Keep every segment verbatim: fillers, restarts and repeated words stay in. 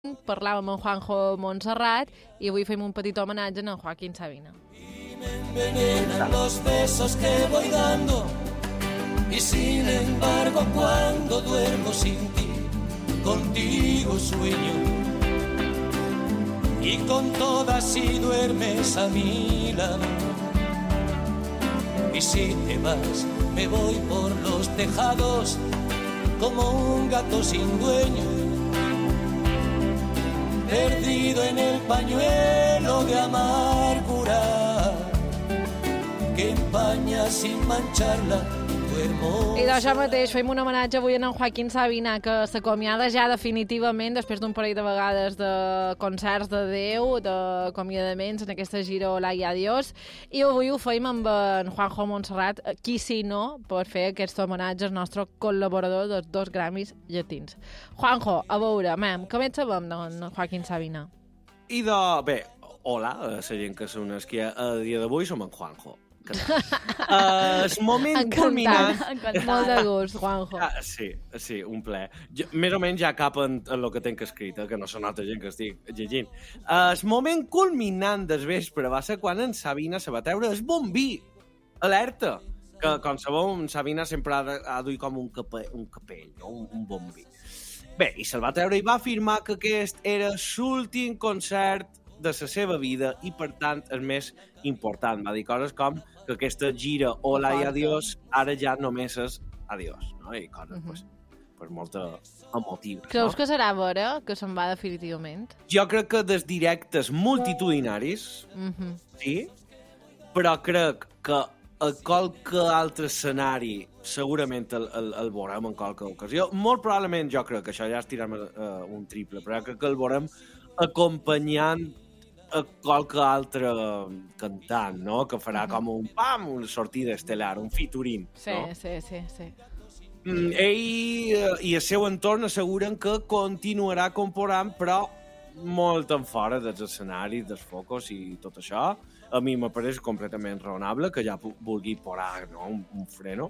parlàvem amb Juanjo Montserrat i avui fem un petit homenatge a Joaquín Sabina. Me envenenan los besos que voy dando y sin embargo cuando duermo sin ti contigo sueño y con todas si duermes a mi lado y si te vas me voy por los tejados como un gato sin dueño perdido en el pañuelo de amargura que empaña sin mancharla tu hermosa. I d'això mateix fem un homenatge avui a en Joaquín Sabina, que s'acomiada ja definitivament després d'un parell de vegades de concerts de Déu, d'acomiadaments en aquesta gira Hola y Adiós, i avui ho fem amb en Juanjo Montserrat, qui si no, per fer aquest homenatge al nostre col·laborador dels dos Grammys llatins. Juanjo, a veure, mem, què més sabem d'en Joaquín Sabina? I de... Bé, hola, a la gent que són els que a dia d'avui som en Juanjo. Uh, el moment Encantat. culminant... Encantat. Molt de gust, Juanjo. Ah, sí, sí, un ple. Jo, més o menys ja cap en, en el que tenc escrit, eh, que no són altra gent que estic llegint. Uh, el moment culminant del vespre va ser quan en Sabina se va treure el bombí. Alerta! Que, com sabeu, en Sabina sempre ha, de, ha duir com un, cape, un capell, no? un, un bombí. Bé, i se'l va treure i va afirmar que aquest era l'últim concert de la seva vida i, per tant, el més important. Va dir coses com que aquesta gira Hola y Adiós ara ja només és Adiós, no? I coses, uh -huh. pues, pues molt emotives. Creus no? que serà vera que se'n va definitivament? Jo crec que des directes multitudinaris, Uh -huh. sí, però crec que a qualque altre escenari segurament el, el, el veurem en qualque ocasió. Molt probablement jo crec que això ja és tirar uh, un triple, però crec que el veurem acompanyant a qualque altre cantant, no? Que farà uh -huh. com un pam, una sortida estel·lar, un featuring. Sí, no? sí, sí, sí. Mm, ell i el seu entorn asseguren que continuarà comporant, però molt en fora dels escenaris, dels focus i tot això. A mi m'apareix completament raonable que ja vulgui posar, no? un, un freno.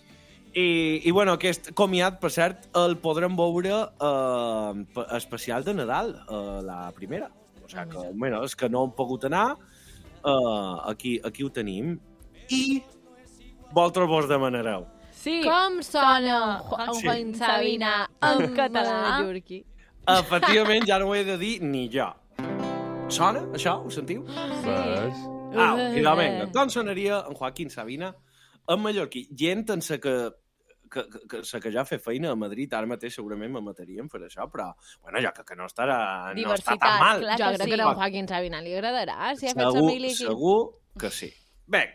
I, i bueno, aquest comiat, per cert, el podrem veure eh, especial de Nadal, eh, la primera. O sigui que, bueno, és que no hem pogut anar, uh, aquí, aquí ho tenim. I vosaltres vos demanareu. Sí. Com sona Joaquín Sí. Sabina en català? Mallorquí. Efectivament, ja no ho he de dir ni jo. Sona, això? Ho sentiu? Sí. Ah, idò, vinga. Com sonaria en Joaquín Sabina en mallorquí? Gent en sa que... que, que, que, sa que ja fa feina a Madrid, ara mateix segurament me matarien per això, però bueno, jo crec que no, estarà, no està tan mal. Clar, jo crec que, sí. que a Joaquín Sabina li agradarà, si ha fet Segur, família aquí. segur que sí. Vinga.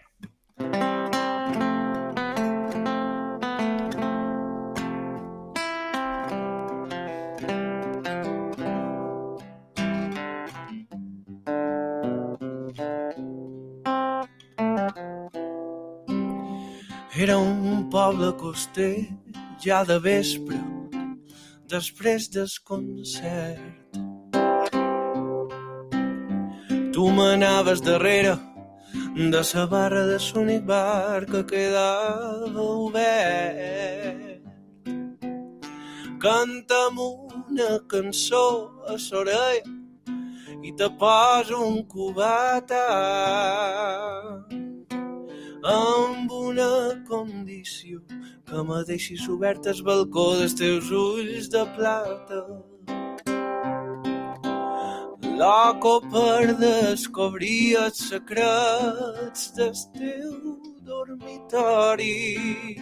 Era un poble coster, ja de vespre, després del concert. Tu m'anaves darrere de la barra de l'únic bar que quedava obert. Canta'm una cançó a l'orella i te poso un cubata amb una condició, que me deixis obert el balcó dels teus ulls de plata. Loco per descobrir els secrets del teu dormitori.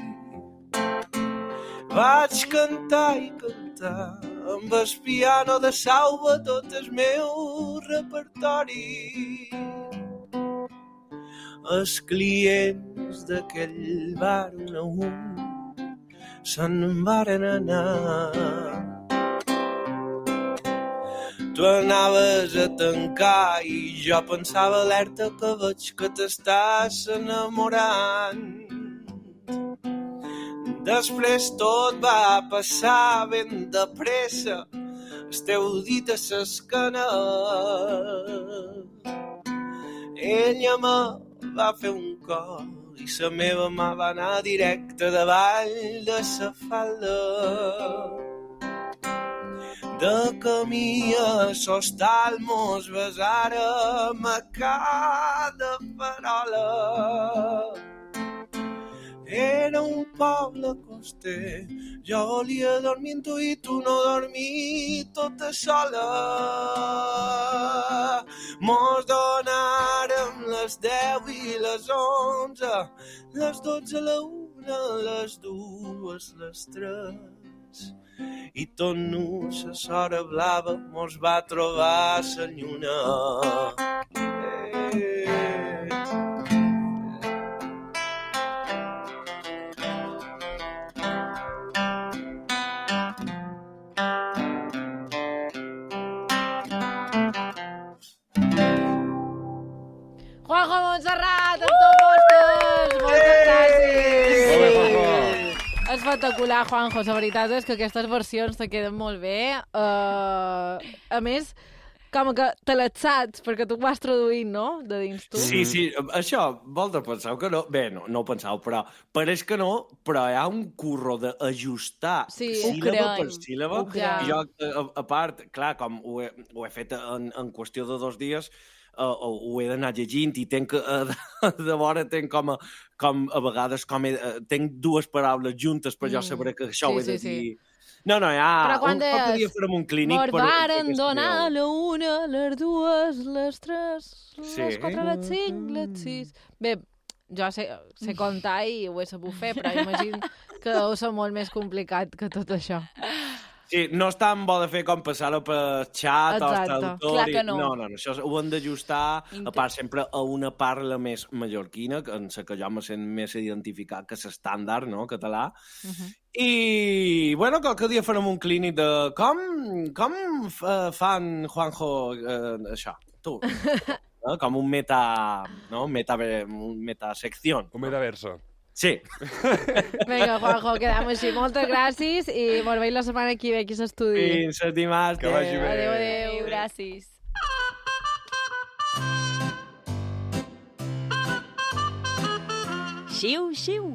Vaig cantar i cantar amb el piano de Sauva tot el meu repertori. Els clients d'aquell bar un a un se'n varen anar. Tu anaves a tancar i jo pensava alerta que veig que t'estàs enamorant. Després tot va passar ben de pressa, el teu dit a l'esquena. Ella me va fer un cor i la meva mà va anar directe davall de la falda. de camí a s'hostal mos besàrem a cada parola. Era un poble coster, jo volia dormir amb tu i tu no dormir tota sola. Mos donàrem les deu i les onze, les dotze, la una, les dues, les tres. I tot nu sa sora blava mos va trobar sa lluna. Eh. Juanjo Montserrat, Antó Mostes, moltes gràcies. Molt bé, Juanjo. Espectacular, Juanjo. La veritat és que aquestes versions te queden molt bé. Uh, a més, com que te les saps, perquè tu ho vas traduint, no?, de dins tu. Sí, sí, això, vosaltres penseu que no? Bé, no, no ho penseu, però pareix que no, però hi ha un curro d'ajustar Sí, síl·laba per crec. síl·laba. Ho crec. I jo, a, a part, clar, com ho he, ho he fet en, en qüestió de dos dies, uh, ho he d'anar llegint i tenc, uh, de vora tenc com a, com a vegades com he, uh, tenc dues paraules juntes per jo Mm. saber que això Sí, ho he de sí, sí. dir. No, no, ja... Però quan un cop deies, podia fer un clínic... Mos per- per varen aquesta donar veu. la una, les dues, les tres, Sí. les quatre, les cinc, les sis... Bé, jo sé, sé comptar i ho he sabut fer, però imagino que deu ser molt més complicat que tot això. Sí, no és tan bo de fer com passar-ho per xat o Exacte. traductor. Clar i- que no. No, no, no, això ho hem d'ajustar, Inte- a part, sempre a una parla més mallorquina, que en la que jo me sent més identificat que l'estàndard, no?, català. Uh -huh. I, bueno, qualque dia farem un clínic de com, com uh, fan, Juanjo, uh, això, tu. No? Com un meta, no? Meta, un metasecció. Un metaverso. Sí. Vinga, Juanjo, quedem així. Moltes gràcies i mos veiem la setmana que ve aquí a l'estudi. Fins dimarts. Que vagi bé. Adéu, adéu. Adéu, gràcies. Xiu, xiu.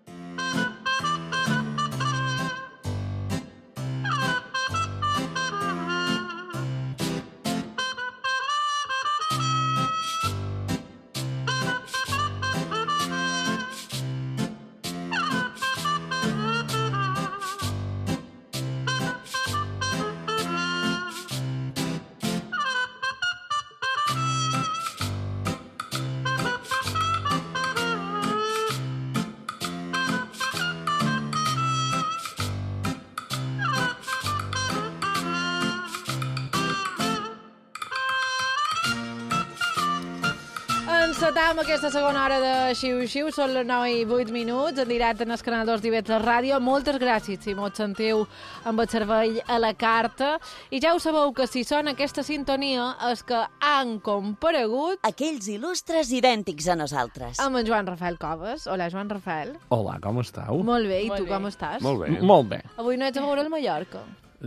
Encetam aquesta segona hora de Xiu-Xiu, són les nou i vuit minuts, en directe en el canal dos d'I V tres Ràdio. Moltes gràcies si mos sentiu amb el cervell a la carta. I ja ho sabeu que si sona aquesta sintonia és que han comparegut Aquells il·lustres idèntics a nosaltres. amb en Joan Rafael Coves. Hola, Joan Rafael. Hola, com esteu? Molt bé, i Molt tu bé. com estàs? Molt bé. M- Molt bé. Avui no ets a veure el Mallorca.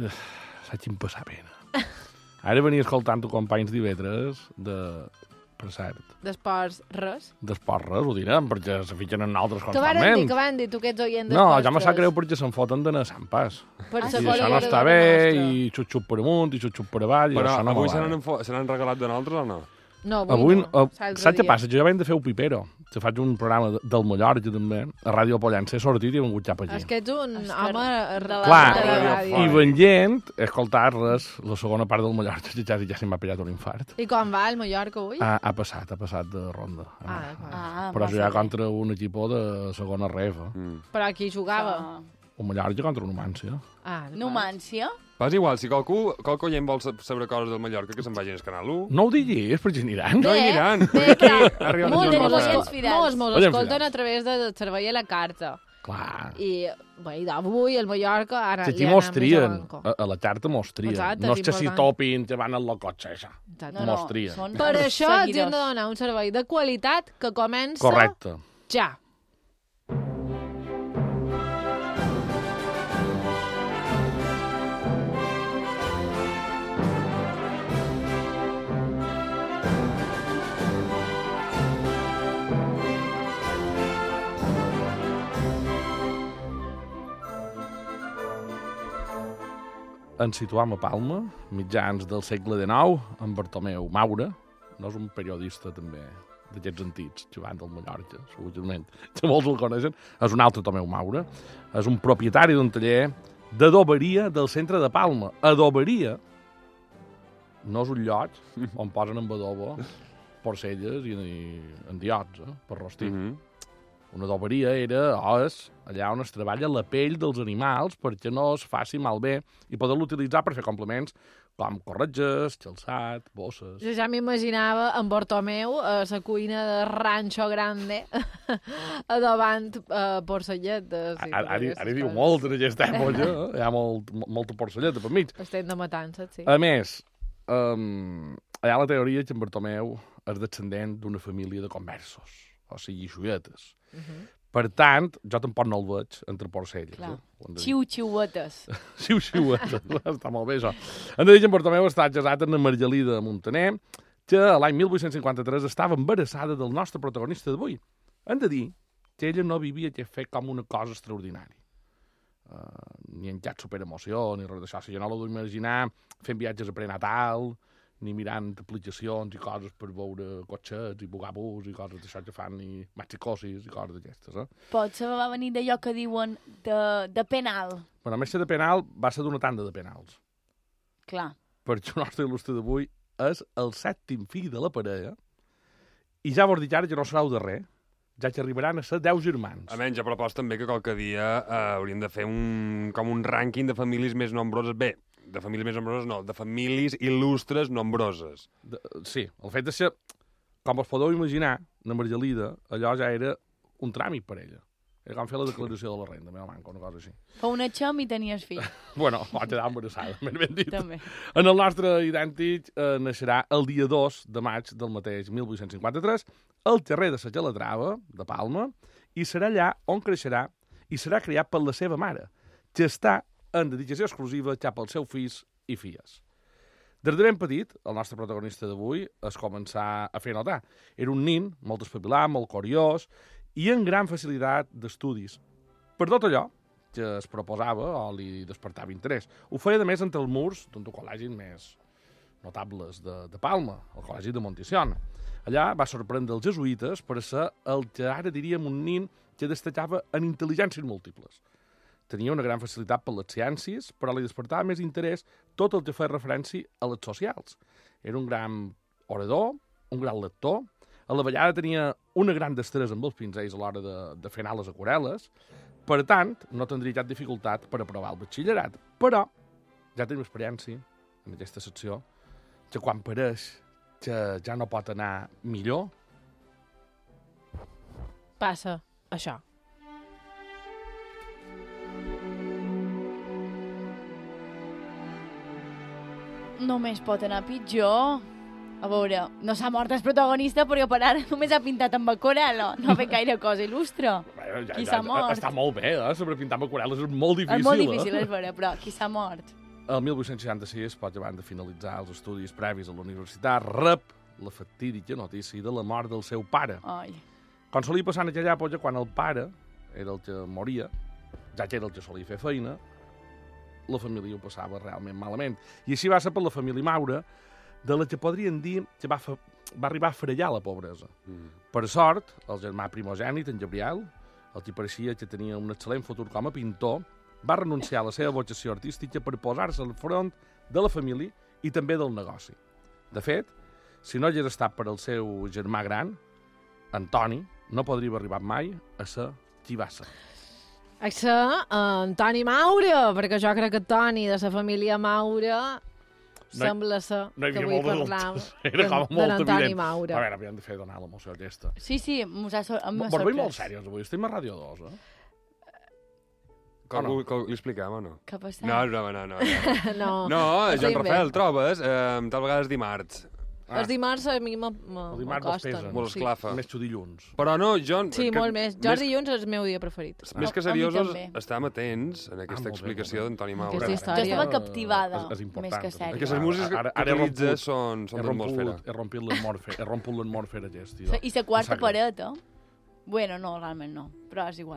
Saps em passar pena. Ara venia escoltant companys d'I V tres de... Per cert, D'esports, res. d'esport res, ho direm, perquè se fitxen en altres Que van dir, constantment. que van dir, tu que ets oient No, d'esports, ja me sap res. greu perquè se'n foten de anar Sant Pas. Per Ah, sa I sí, això no col·laboradora està bé, nostra. i xut-xut per amunt, i xut-xut per avall, i Però això no avui me se va. n'han enfo- se n'han regalat de nosaltres o no? No, avui, Avui, no. uh, L'altre saps què dia. passa? Jo ja vaig de fer un pipero. Se faig un programa de- del Mallorca, també, a Ràdio Pollença. He sortit i he vengut cap aquí. És que ets un És que home de la- Clar, de la ràdio ràdio. I veient, he escoltat res, la segona part del Mallorca, ja, ja se m'ha pillat un infart. I com va el Mallorca avui? Ha, ha passat, ha passat de ronda. Ah, d'acord. Ah, Però va ja fer bé. contra un equip de segona reva. Mm. Però aquí jugava. Ah. Un Mallorca contra un Numància. Ah, d'acord. Numància? Però és igual, si qualcú, qualcú gent vol sab- saber coses del Mallorca, que se'n vagin al canal u. No ho diguis, perquè aniran. No hi aniran. Bé, però Arriba molts la mos, Joan escol Oients fidels. molts mos Oients escolten fidels. a través de cervell a la carta. Clar. I, bé, i d'avui el Mallorca ara Si li aquí anem mos més trien, avanco. a, a la carta mos trien. Exacte, No és és que si important. topin, te van a la cotxe, això. Exacte. No, Mos no, trien. són Per els això ens hem seguidors. de donar un servei de qualitat que comença Correcte. ja. ens situam a Palma, mitjans del segle dinou, amb Bartomeu Maura. No és un periodista, també, d'aquests antics, jugant del Mallorca, segurament, que molts el coneixen. És un altre Tomeu Maura. És un propietari d'un taller d'adoberia del centre de Palma. Adoberia no és un lloc on posen amb adobo porcelles i, i endiots, eh, per rostir. Mm -hmm. Una adoberia era, o és, allà on es treballa la pell dels animals perquè no es faci malbé i poder-lo utilitzar per fer complements com corretges, xalçat, bosses... Jo ja m'imaginava en Bartomeu a la cuina de Rancho Grande adobant uh, porcelletes. Ara, ara, ara diu molt en aquesta època, eh? Hi ha molt, molta porcelleta per mig. Estem de matances, sí. A més, um, hi ha la teoria que en Bartomeu és descendent d'una família de conversos, o sigui, xuetes. Uh -huh. Per tant, jo tampoc no el veig entre porcelles. Eh? Xiu-xiuetes. Xiu-xiuetes, està molt bé, això. Hem de dir que en Bartomeu està casat amb Margelida Montaner, que l'any mil vuit-cents cinquanta-tres estava embarassada del nostre protagonista d'avui. Hem de dir que ella no vivia aquest fet com una cosa extraordinària. Uh, ni en cap superemoció, ni res d'això. Si jo no l'ho vull imaginar fent viatges a prenatal, ni mirant aplicacions i coses per veure cotxets i bugabús i coses d'això que fan, i maxicosis i coses d'aquestes, eh? Potser va venir d'allò que diuen de, de penal. Bueno, més que de penal, va ser d'una tanda de penals. Clar. Perquè el nostre il·lustre d'avui és el sèptim fill de la parella i ja vos dic ara que no serà el darrer, ja que arribaran a ser deu germans. A menys, a propòs també que qualque dia eh, hauríem de fer un, com un rànquing de famílies més nombroses. Bé, de famílies més nombroses no, de famílies il·lustres nombroses. De, sí, el fet és que, com us podeu imaginar, la Margelida, allò ja era un tràmit per ella. Era com fer la declaració de la renda, meva manca, una cosa així. Fa una xam i tenies fill. Bueno, va quedar embarassada, ben ben dit. També. En el nostre idèntic eh, naixerà el dia dos de maig del mateix mil vuit-cents cinquanta-tres al carrer de la Calatrava, de Palma, i serà allà on creixerà i serà criat per la seva mare, que està en dedicació exclusiva cap als seus fills i filles. Des de ben petit, el nostre protagonista d'avui es començà a fer notar. Era un nin molt espavilat, molt curiós i amb gran facilitat d'estudis. Per tot allò que es proposava o li despertava interès. Ho feia, de més, entre els murs d'un dels col·legis més notables de, de Palma, el Col·legi de Montisiona. Allà va sorprendre els jesuïtes per ser el que ara diríem un nin que destacava en intel·ligències múltiples. Tenia una gran facilitat per les ciències, però li despertava més interès tot el que feia referència a les socials. Era un gran orador, un gran lector, a la vegada tenia una gran destresa amb els pinzells a l'hora de, de fer anar les aquarel·les, per tant, no tindria cap dificultat per aprovar el batxillerat. Però ja tenim experiència en aquesta secció que quan pareix que ja no pot anar millor... Passa això. Només pot anar pitjor. A veure, no s'ha mort el protagonista, però per ara només ha pintat amb aquarel·la. No ha fet gaire cosa il·lustre. Bueno, ja, qui ja, s'ha mort? Està molt bé, eh? Sobrepintar amb aquarel·les és molt difícil. És molt difícil, eh? és vera, però qui s'ha mort? El mil vuit-cents seixanta-sis, poc abans de finalitzar els estudis previs a la universitat, rep la fatídica notícia de la mort del seu pare. Ai. Com solia passar en aquella època, quan el pare era el que moria, ja que era el que solia fer feina, la família ho passava realment malament. I així va ser per la família Maura, de la que podrien dir que va, fa, va arribar a farellar la pobresa. Mm. Per sort, el germà primogènit, en Gabriel, el que pareixia que tenia un excel·lent futur com a pintor, va renunciar a la seva vocació artística per posar-se al front de la família i també del negoci. De fet, si no hagués estat per el seu germà gran, Antoni, no podria haver arribat mai a ser qui va ser. A ser uh, Antoni Maura, perquè jo crec que Toni de la família Maura no hi, sembla ser no que vull parlar Era com molt evident. Maura. A veure, havíem de fer donar l'emoció aquesta. Sí, sí, m'ha sorprès. Vos veiem molt serios avui, estem a Ràdio dos, eh? Com, no? com, li expliquem o no? Què ha passat? No, no, no. No, no. no, no Joan sí, Rafael, bé. trobes? Eh, tal vegada és dimarts. Ah. Els dimarts a mi m'acosten. Molt esclafa. Més que dilluns. Però no, Joan... Sí, que, molt més. Jo els dilluns és el meu dia preferit. Més que A mi seriosos, també. estem atents en aquesta Ah, molt bé, explicació molt bé. d'Antoni Maura. Aquesta història. Jo estava captivada, És, és important, més que és sèrio. Perquè les músiques Ara- que ara he utilitzes romput- són, són He d'atmosfera. romput, he romput l'atmosfera, he romput l'atmosfera aquesta. I la quarta Sacre. paret, eh? Bueno, no, realment no, però és igual.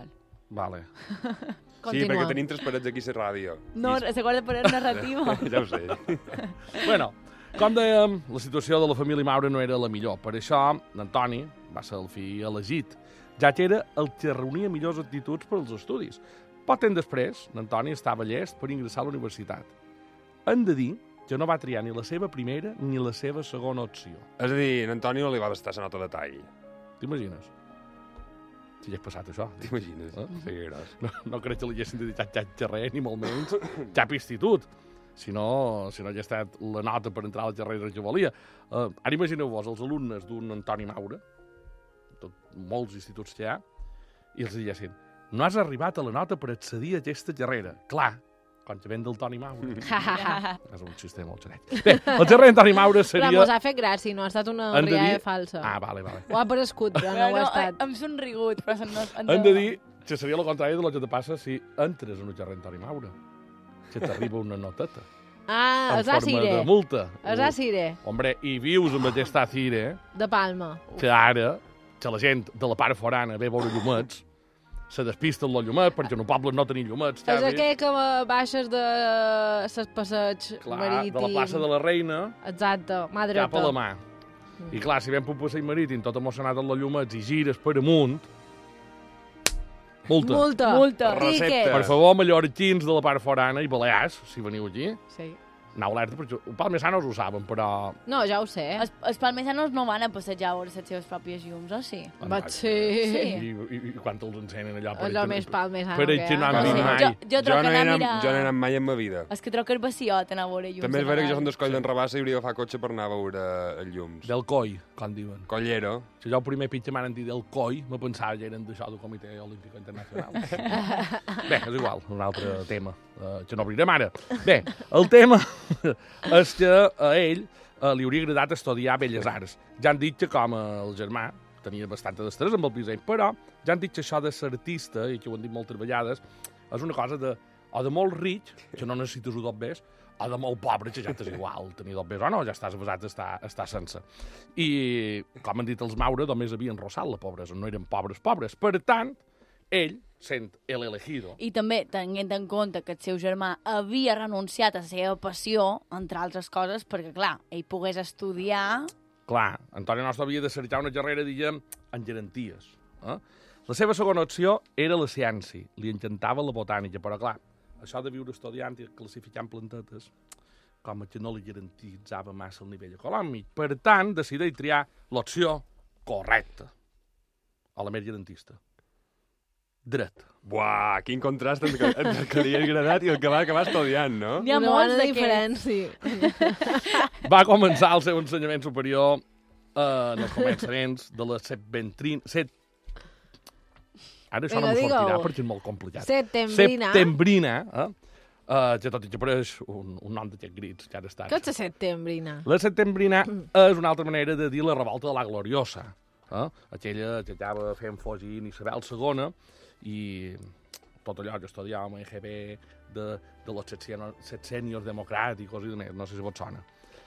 Vale. Sí, perquè tenim tres parets aquí a la ràdio. No, la quarta paret narrativa. Ja ho sé. Bueno, com dèiem, la situació de la família Maura no era la millor. Per això, l'Antoni va ser el fill elegit, ja que era el que reunia millors actituds per als estudis. Poc temps després, l'Antoni estava llest per ingressar a la universitat. Hem de dir que no va triar ni la seva primera ni la seva segona opció. És a dir, l'Antoni no li va bastar la nota de tall. T'imagines? Si ja ha passat això. T'imagines? Eh? Sí, gros. No, no crec que li haguessin dedicat cap xerrer, ni molt menys cap institut. Si no, si no hi ha estat la nota per entrar a la carrera que volia. Uh, ara imagineu-vos els alumnes d'un Antoni Maura, tot, molts instituts que hi ha, i els diguessin, no has arribat a la nota per accedir a aquesta carrera. Clar, quan te ven del Toni Maura. És un xiste molt xaret. Bé, el xerrer d'Antoni Maura seria... Però mos ha fet gràcia, no ha estat una Han de rialla dir- falsa. Ah, vale, vale. Ho ha aparegut, però no ho ha estat. Hem somrigut, però no... Hem de dir que seria el contrari de lo que te passa si entres en un xerrer d'Antoni Maura. Que t'arriba una noteta. Ah, en és forma Acire. de multa. És Acire, Hombre, i vius amb aquesta Acire, de Palma. que ara, que la gent de la part forana ve a veure llumets, se despisten los llumets, perquè en un poble no tenim llumets. És aquell que baixes de ses passeig Clar, marítim. de la plaça de la Reina Exacte, mà dreta. cap a la mà. I clar, si ven per un passeig marítim tot emocionat amb los llumets i gires per amunt, multa. Multa. Multa. Recepta. Tiquet. Per favor, mallorquins de la part forana i balears, si veniu aquí, Sí. anau alerta, perquè un palmesanos ho saben, però... No, ja ho sé. Els, els palmesanos no van a passejar a veure les seves pròpies llums, o sí? Vaig ser... Sí. I, i, i quan els encenen allò... Allò més palmesano per que ells que hi no ha. han No vist sé, mai. jo, jo Jo troc no anar he a anat, mirar... jo no he anat mai en ma vida. És que troc el baciot anar a veure llums. També és a vera que jo vegades. som d'Escoll d'en Rabassa i hauria d'agafar cotxe per anar a veure els llums. Del coi, com diuen. Collero. Si jo el primer pitge m'han dit del coi, me pensava que eren d'això del Comitè Olímpic Internacional. Bé, és igual, un altre tema, eh, que no obrirem ara. Bé, el tema és que a ell eh, li hauria agradat estudiar Belles Arts. Ja han dit que com el germà tenia bastanta destresa amb el disseny, però ja han dit que això de ser artista, i que ho han dit moltes vegades, és una cosa de, o de molt ric, que no necessites un dobbers, o de molt pobre, que ja t'és igual tenir dobbers o no, ja estàs avasat a estar, a estar sense. I, com han dit els Maura, només havien rossat la pobresa, no eren pobres pobres. Per tant, ell, sent el elegido... I també tenint en compte que el seu germà havia renunciat a la seva passió, entre altres coses, perquè, clar, ell pogués estudiar... Clar, Antoni Nostra havia de cercar una carrera, diguem, en garanties. Eh? La seva segona opció era la ciència. Li encantava la botànica, però, clar, això de viure estudiant i classificant plantetes, com que no li garantitzava massa el nivell econòmic. Per tant, decideix triar l'opció correcta, o la més garantista. Dret. Buah, quin contrast entre, entre el que li ha agradat i el que va acabar estudiant, no? N'hi ha Una molts bona d'aquests. diferència. Va començar el seu ensenyament superior eh, en els començaments de la setventrina... Set... Ara això Vinga, no m'ho sortirà digue-ho. perquè és molt complicat. Setembrina. Septembrina, eh? Uh, que tot i que apareix un, un nom d'aquests grits, que ara està. Què és la setembrina? La setembrina és una altra manera de dir la revolta de la Gloriosa. Eh? Aquella que acaba fent fugir Isabel segona i tot allò que estudiàvem a E G B de, de los sexenios democràticos i de més, no sé si vos sona.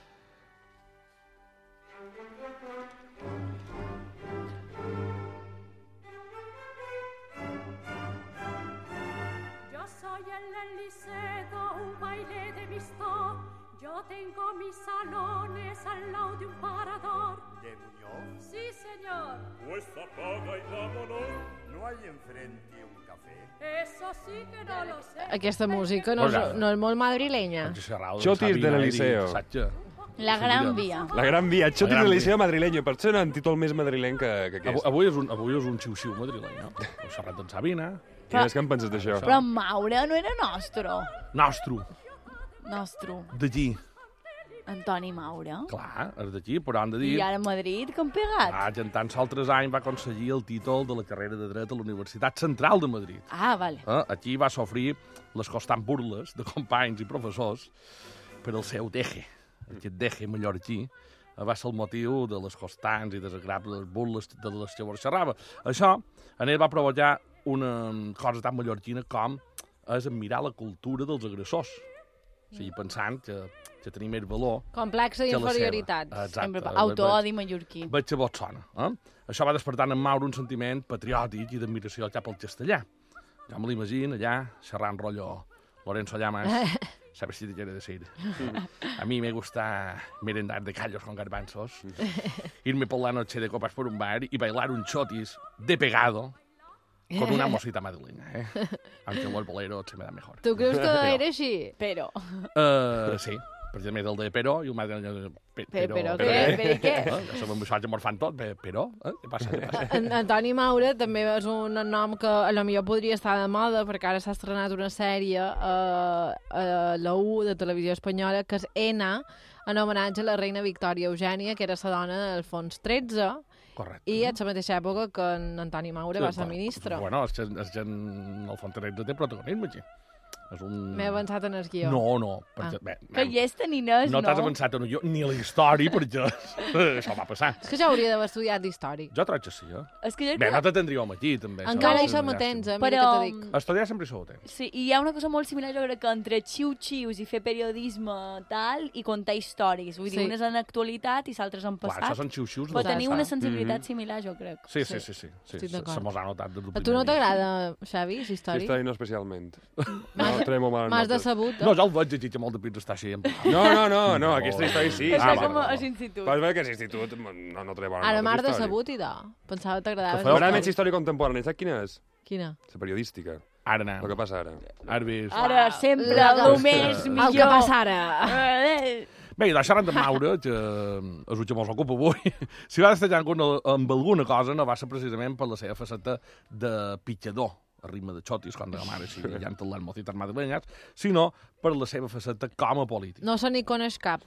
Yo soy el Liceo, un baile de amistad. Yo tengo mis salones al lado de un parador. ¿De Muñoz? Sí, señor. Pues apaga y vámonos. ¿No hay enfrente un café? Eso sí que no lo sé. Aquesta música no és, Posada. no és molt madrilenya. Xotis de l'Eliseo. La Gran Via. La Gran Via, Xotis Gran de Via. l'Eliseo madrilenyo. Per ser un títol més madrileny que, que Avui, aquest. avui, és un, avui és un xiu-xiu madrileny, no? El Serrat d'en Sabina. Quines que en penses d'això? Però en Maura no era nostre. Nostro, Nostre. d'allí. Antoni Maura. Clar, és d'aquí, però han de dir... I ara a Madrid, que han pegat. Ah, que en tants altres anys va aconseguir el títol de la carrera de dret a la Universitat Central de Madrid. Ah, vale. Eh? Aquí va sofrir les constants burles de companys i professors per el seu deje. Aquest deje mallorquí eh, va ser el motiu de les constants i desagradables burles de les que llavors xerrava. Això en ell va provocar una cosa tan mallorquina com és admirar la cultura dels agressors. O sigui, pensant que, que tenia més valor Complexa que la d'inferioritat. seva. Sempre Exacte. autoodi mallorquí. Veig que vos sona. Eh? Això va despertar en Mauro un sentiment patriòtic i d'admiració cap al castellà. Jo me l'imagino allà, xerrant rotllo Lorenzo Llamas. ¿Sabes si te quiere decir? A mí me gusta merendar de callos con garbanzos, irme por la noche de copas por un bar y bailar un chotis de pegado con una mosita madrileña, ¿eh? Aunque el bolero se me da mejor. Tu creus que Però. era així? Però. Uh, sí, precisament el de però i el madrileño... Pe, Però, però, però què? Però què? Eh? Ja sabem això, ja mos fan tot, pe- però... Eh? Què passa? Què passa? En Antoni Maura també és un nom que a lo millor podria estar de moda perquè ara s'ha estrenat una sèrie a, a la U de Televisió Espanyola que és Ena, en homenatge a la reina Victòria Eugènia, que era la dona d'Alfons tretze, Correcte. i a la mateixa època que en Antoni Maura va ser ministre. Bueno, és que, és que en el Fontanet té protagonisme, aquí. És un... M'he avançat en el guió. No, no. Ah. Perquè, bé, Que hi és tenint és, no no? t'has avançat en jo, ni a la història, perquè això va passar. És que jo hauria d'haver estudiat històric. Jo trobo que sí, eh? És que jo Bé, crec no que... te tindríem aquí, també. Encara hi Això som és a temps, eh? llàstima. Mira Però- que te dic. Estudiar sempre hi sou a temps. Sí, i hi ha una cosa molt similar, jo crec que entre xiu-xius i fer periodisme tal i contar històries. Vull dir, Sí. unes en actualitat i s'altres en Clar, passat. això són xiu-xius. Però del teniu passat. una sensibilitat similar, jo crec. Sí, sí, sí. sí, sí. Estic Se, d'acord. se mos ha notat des del A tu no primer dia. t'agrada, Xavi, la Sí, història? història no especialment. M'has No, tremo males m'has notes. decebut, No, eh? ja el veig llegir que molt de pits està així. En... No, no, no, no, aquesta història sí. Això Ah, com vale, a vale. l'institut. Vas veure que és institut, no, no tremo Ara m'has d'història. decebut, i de. Pensava que t'agradava. Que la feu- M'agrada història. menys història contemporània, saps quina és? Quina? La periodística, Ara anem. el que passa ara. Ara vist. Ara, sempre, La el que- més millor. El que passa ara. Eh, Bé, i deixant de Maura, que és el que mos ocupa avui, si va destacar alguna, amb alguna cosa no va ser precisament per la seva faceta de pitjador, a ritme de xotis, quan de la mare si ja han les mocites madrilenyes, sinó per la seva faceta com a polític. No se n'hi coneix cap.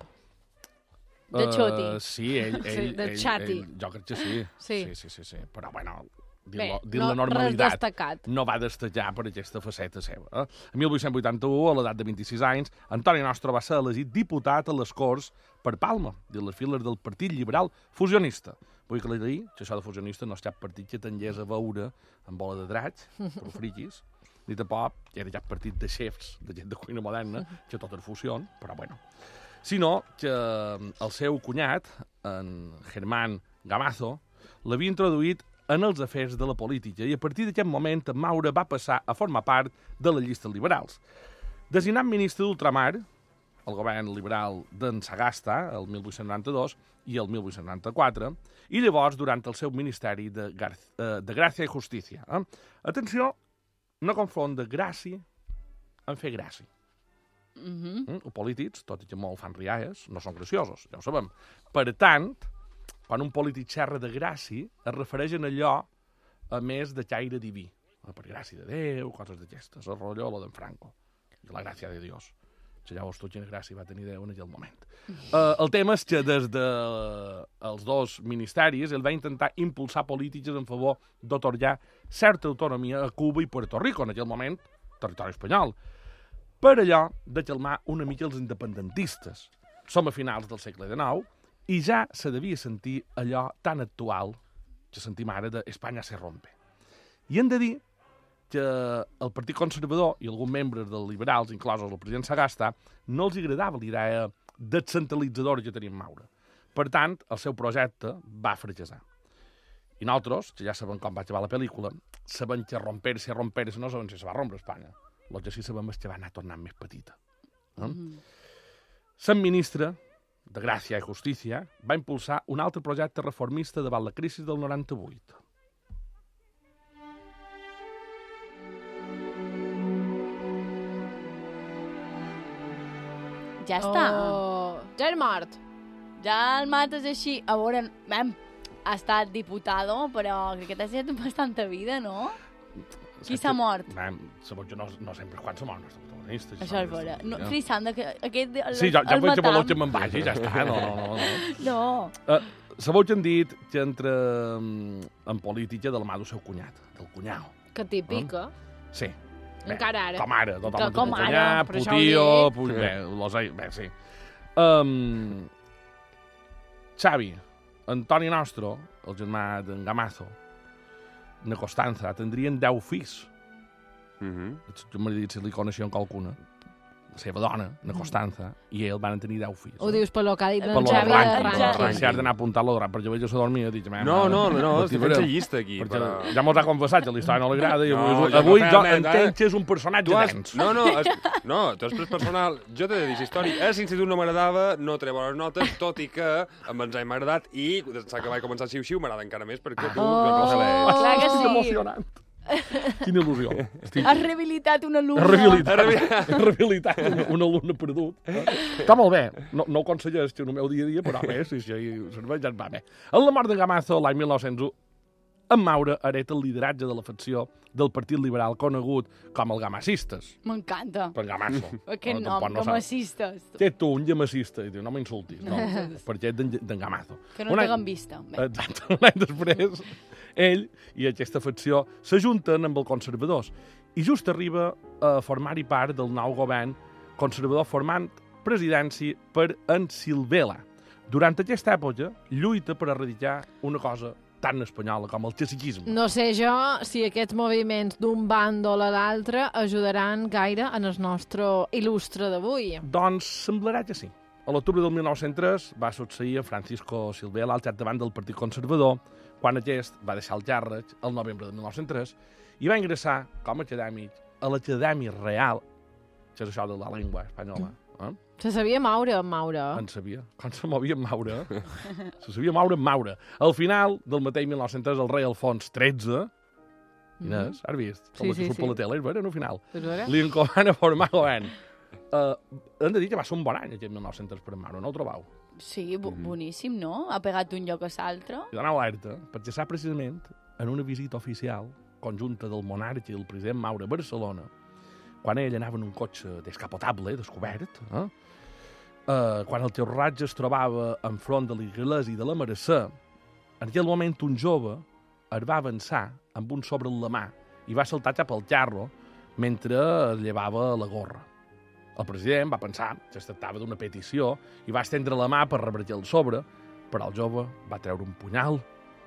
De xoti. Uh, sí, ell, ell, Sí, de ell, xati. ell, jo crec que sí. Sí. Sí, sí, sí, sí. Però, bueno, dins Bé, la, dins no, la res normalitat, destacat. no va destacar per aquesta faceta seva. Eh? En mil vuit-cents vuitanta-u, a l'edat de vint-i-sis anys, Antoni Nostra va ser elegit diputat a les Corts per Palma, de les files del Partit Liberal Fusionista. Vull que li digui que això de fusionista no és cap partit que tingués a veure amb bola de draig, però friquis, ni tampoc que era cap partit de xefs, de gent de cuina moderna, que tot és fusió, però bueno. Sinó que el seu cunyat, en Germán Gamazo, l'havia introduït en els afers de la política i a partir d'aquest moment en Maura va passar a formar part de les llistes liberals. Designat ministre d'Ultramar, el govern liberal d'en Sagasta, el mil vuit-cents noranta-dos i el mil vuit-cents noranta-quatre, i llavors durant el seu ministeri de, Gar eh, de Gràcia i Justícia. Eh? Atenció, no confon de gràcia amb fer gràcia. mhm. Mm? Els polítics, tot i que molt fan rialles, no són graciosos, ja ho sabem. Per tant, quan un polític xerra de gràcia, es refereix a allò a més de caire diví. Per gràcia de Déu, coses d'aquestes. El rotllo, lo d'en Franco. De la gràcia de Dios. Que ja veus tu quina gràcia va tenir Déu en aquell moment. Uh, el tema és que des dels de, dos ministeris ell va intentar impulsar polítiques en favor d'atorgar certa autonomia a Cuba i Puerto Rico, en aquell moment territori espanyol, per allò de calmar una mica els independentistes. Som a finals del segle dinou i ja se devia sentir allò tan actual que sentim ara de Espanya se rompe. I hem de dir que el Partit Conservador i alguns membres dels liberals, inclosos el president Sagasta, no els agradava l'idea descentralitzadora que tenim Maura. Per tant, el seu projecte va fracassar. I nosaltres, que ja sabem com va acabar la pel·lícula, sabem que romper-se, romper-se, no sabem si se va rompre Espanya. El que sí sabem és que va anar tornant més petita. Eh? Mhm. Sant ministre de Gràcia i Justícia va impulsar un altre projecte reformista davant la crisi del noranta-vuit. Ja està. Oh, ja és mort. Ja el mates així. A veure, hem, ha estat diputado, però crec que t'ha fet bastanta vida, no? Qui s'ha mort? Vam, sabeu que no, no sempre quan se mor el nostre protagonista. Això és vera. No, Frisanda, que aquest... El, Sí, ja, ja el veig que voleu matam. que me'n vagi, ja està. No, no, no. no. No. Uh, sabeu que han dit que entra um, en política de la mà del seu cunyat, del cunyau. Que típic, eh? Sí. Encara ara. Com ara, totalment Que com ara, cunyat, per això ho putío, dic. pu... bé, los... bé, sí. Um, Xavi, Antoni Nostro, el germà d'en Gamazo, na Costanza, tindrien deu fills. Mhm. Jo m'he dit si li coneixien qualcuna. la seva dona, la Constanza, i ell van tenir deu fills. Ho dius per lo que ha dit Per en lo Xavi de rànquing, rànquing. si has d'anar a apuntar lo de rànquing, perquè jo veig que se dormia, dic, No, no, no, no estic fent la llista aquí. Perquè Però... ja mos ha confessat que la història no li agrada i No, avui, jo avui no jo realment, entenc eh? que és un personatge Tu has... dens. No, no, es... no, tu has pres personal. Jo t'he de dir, la història a l'institut no m'agradava, no treu bones notes, tot i que amb ens hem agradat i des que vaig començar a xiu-xiu m'agrada encara més perquè tu... Oh, Oh, clar que És sí. emocionant. Quina il·lusió. Estic... Has rehabilitat un alumne. Has rehabilitat, has rehabilitat un, un alumne perdut. Eh? Està molt bé. No, no ho aconsellés en el meu dia a dia, però bé, si això serveix, ja et va bé. En la mort de Gamazo, l'any mil nou-cents u, en Maura hereta el lideratge de la facció del Partit Liberal conegut com el Gamacistes. M'encanta. Per Gamazo. Aquest No, nom, tampoc no com saps. assistes. Té tu, un llamassista, i diu, no m'insultis, no, perquè és d'en d'en Gamazo. Que no Un té any- gambista. Bé. Exacte, un any després, ell i aquesta facció s'ajunten amb els conservadors i just arriba a formar-hi part del nou govern conservador formant presidència per en Silvela. Durant aquesta època, lluita per erradicar una cosa tan espanyola com el caciquisme. No sé jo si aquests moviments d'un bàndol a l'altre ajudaran gaire en el nostre il·lustre d'avui. Doncs semblarà que sí. A l'octubre del mil nou-cents tres va succeir a Francisco Silvela al capdavant del Partit Conservador, quan aquest va deixar el càrrec el novembre de mil nou-cents tres i va ingressar com a acadèmic a l'Acadèmia Real, que és això de la llengua espanyola. Eh? Se sabia moure, en Maure. En sabia. Com se movia en Maure. Se sabia moure en Maure. Al final del mateix mil nou-cents tres, el rei Alfons tretze, Inés, has vist? Com Sí, que sí, surt sí. per la tele, és vera, no, al final. És vera? Li encomana formar govern. Uh, hem de dir que va ser un bon any, aquest mil nou-cents tres per en Maure, no ho trobau? Sí, bo boníssim, no? Ha pegat d'un lloc a l'altre. I donava alerta, perquè s'ha precisament en una visita oficial conjunta del monarca i el president Maure a Barcelona, quan ell anava en un cotxe descapotable, descobert, eh? Uh, quan el terratge es trobava enfront de l'Igles i de la Mercè, en aquell moment un jove es va avançar amb un sobre en la mà i va saltar cap al carro mentre llevava la gorra. El president va pensar que es tractava d'una petició i va estendre la mà per revertir el sobre, però el jove va treure un punyal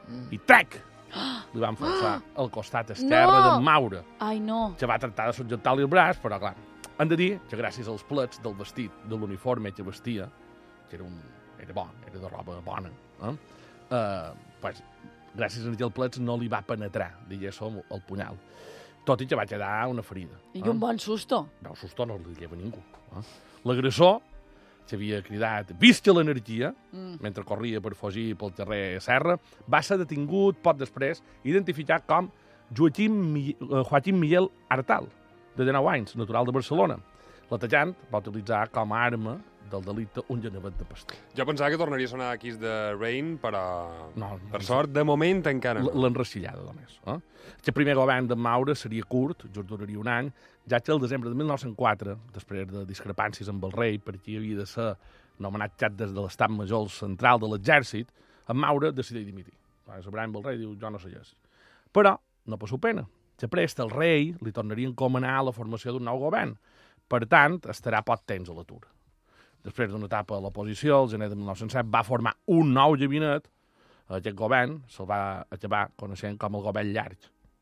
i trec! Li van forçar al costat esquerre No! d'en Maure, Ai, no. que va tractar de subjectar-li el braç, però clar, hem de dir que gràcies als plets del vestit, de l'uniforme que vestia, que era, un, era bo, era de roba bona, eh? Uh, pues, gràcies a aquells plets no li va penetrar, diguéssim, el punyal. Tot i que va quedar una ferida. I un bon susto. No, susto no li lleva ningú. Eh? L'agressor, que havia cridat «Visca l'energia», Mm. mentre corria per fugir pel carrer Serra, va ser detingut poc després, identificat com Joaquim, Mi eh, Joaquim Miguel Artal, de dinou anys, natural de Barcelona. L'atacant va utilitzar com a arma del delicte un genevet de pastor. Jo pensava que tornaria a sonar Kiss the Rain, però... No, Per sort, de moment encara no. L'enreixillada, només. Eh? El primer govern de Maure seria curt, just duraria un any, ja que el desembre de mil nou-cents quatre, després de discrepàncies amb el rei, perquè havia de ser nomenat cap des de l'estat major central de l'exèrcit, en Maure decideix dimitir. Va sobrar amb el rei i diu, jo no sé res. Però no passó pena. Que presta el rei li tornaria a encomanar la formació d'un nou govern. Per tant, estarà poc temps a l'atur. Després d'una etapa a l'oposició, el gener de mil nou-cents set va formar un nou gabinet. Aquest govern se'l va acabar coneixent com el govern llarg.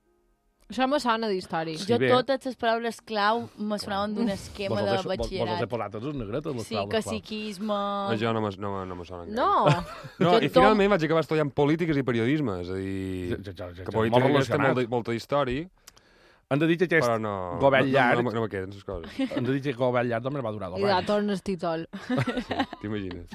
Això me sona d'història. Sí, Jo bé. totes les paraules clau me sonaven d'un esquema de Vos els he batxillerat. posat a les negretes, les Sí, paraules clau. caciquisme... Això no me, no, me- no me sona encara. No! No, Jo i tom- finalment vaig acabar estudiant polítiques i periodisme, és a dir... Ja, ja, ja, ja, que molt política té relacionat. molta, molta història, Hem de dir que aquest però no... govern no, llarg- No, no, no me queden les coses, hem de dir que el govern llarg només va durar dos I de anys. tornes títol. t'imagines?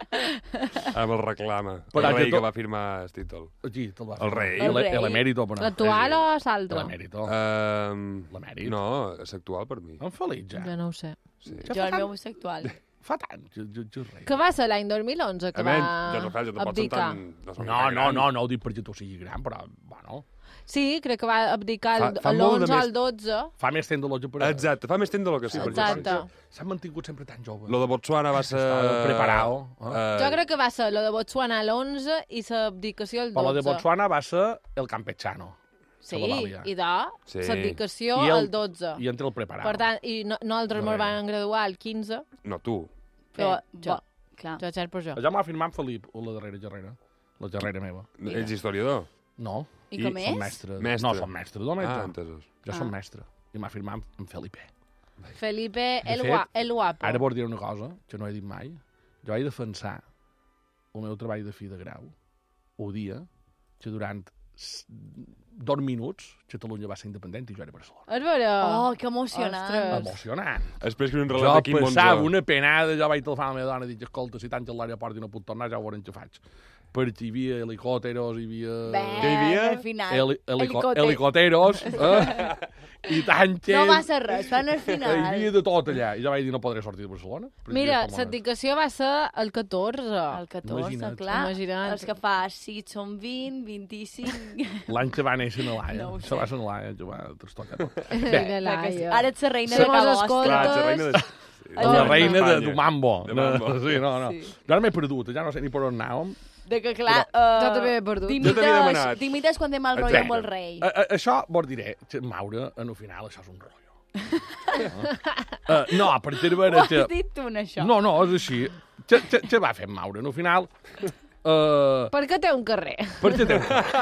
Ara me'l reclama. Però el rei que to- que va firmar el títol. Aquí, te'l va El rei. El rei. L'emèrito, però. L'actual o l'altre? L'emèrito. Um, L'emèrit. no, és actual per mi. En Feliç, ja. Jo no ho sé. Sí. Jo el meu és actual. Fa tant, jo, jo, jo rei. Que va ser l'any dos mil onze que A menys, va jo no faig, jo tampoc som abdicar? tan... No, som No, tan no, grans. no, no ho dic perquè tu sigui gran, però, bueno, Sí, crec que va abdicar Fa- fa molt de l'onze més- al dotze. fa més temps de l'ojo per... Exacte, fa més temps de lo que Sí, sí, perquè Exacte. S'han mantingut sempre tan joves. Lo de Botswana va ser... Estava preparado, eh? Eh, Jo crec que va ser lo de Botswana a l'onze i l'abdicació al Però la de dotze. Botswana va ser el campechano. Sí, que la va liar. i de Sí. l'abdicació I el- al dotze. I entre el preparat. Per tant, i no, nosaltres No, ens no. vam graduar al quinze, No, tu. però Bé, jo, bo, clar. jo cert per jo. Ja m'ha firmat Felip, o la darrera gerrera. La gerrera meva. Mira. Ets historiador. No, I I com som és? mestre. Mestre. No, som mestre, d'home. Ah, Ah, entesos. jo Ah. som mestre. I m'ha firmat en Felipe. Felipe el, fet, gua el guapo. Ara vols dir una cosa que no he dit mai. Jo he defensar el meu treball de fi de grau un dia que durant dos minuts Catalunya va ser independent i jo era Barcelona. És veritat. Oh, que emocionant. Ostres. Emocionant. Després que un Jo relat de Quim passava Monzó. una penada, jo vaig telefar a la meva dona i dic, escolta, si tanca l'aeroport i no puc tornar, ja ho veurem què faig. Perquè hi havia helicòpteros, hi havia... Bé, Què hi havia? al final. Heli helico Helicòpter. helicòpteros, eh? I tant que... No va ser res, fan al Hi final. havia de tot allà. I jo vaig dir, no podré sortir de Barcelona. Mira, la dedicació va ser el catorze. El catorze, Imagina't. clar. Imagina't. Els que fa sis són vint, vint-i-cinc... L'any que va néixer a Laia. No ho Això sé. va ser a Laia, jo va trastocar tot. Mira, Bé, Laia. Ara ets la reina Som de els Calostre. escoltes. Clar, la reina de... la reina de Espanya. Dumambo. De Mambo. Sí, no, no. Sí. Jo ara m'he perdut, ja no sé ni per on anàvem. De que, clar... Però- Uh, Jo també he perdut. Jo t'havia demanat. T'imites quan té mal rotllo Exacte. amb el rei. A, a, això vos diré, que Maura, en el final, això és un rotllo. uh, no, per dir Ho veure has que... dit tu, en això. No, no, és així. Què, què, què va fer en Maura? En el final... Uh, Per què té un carrer? per què té...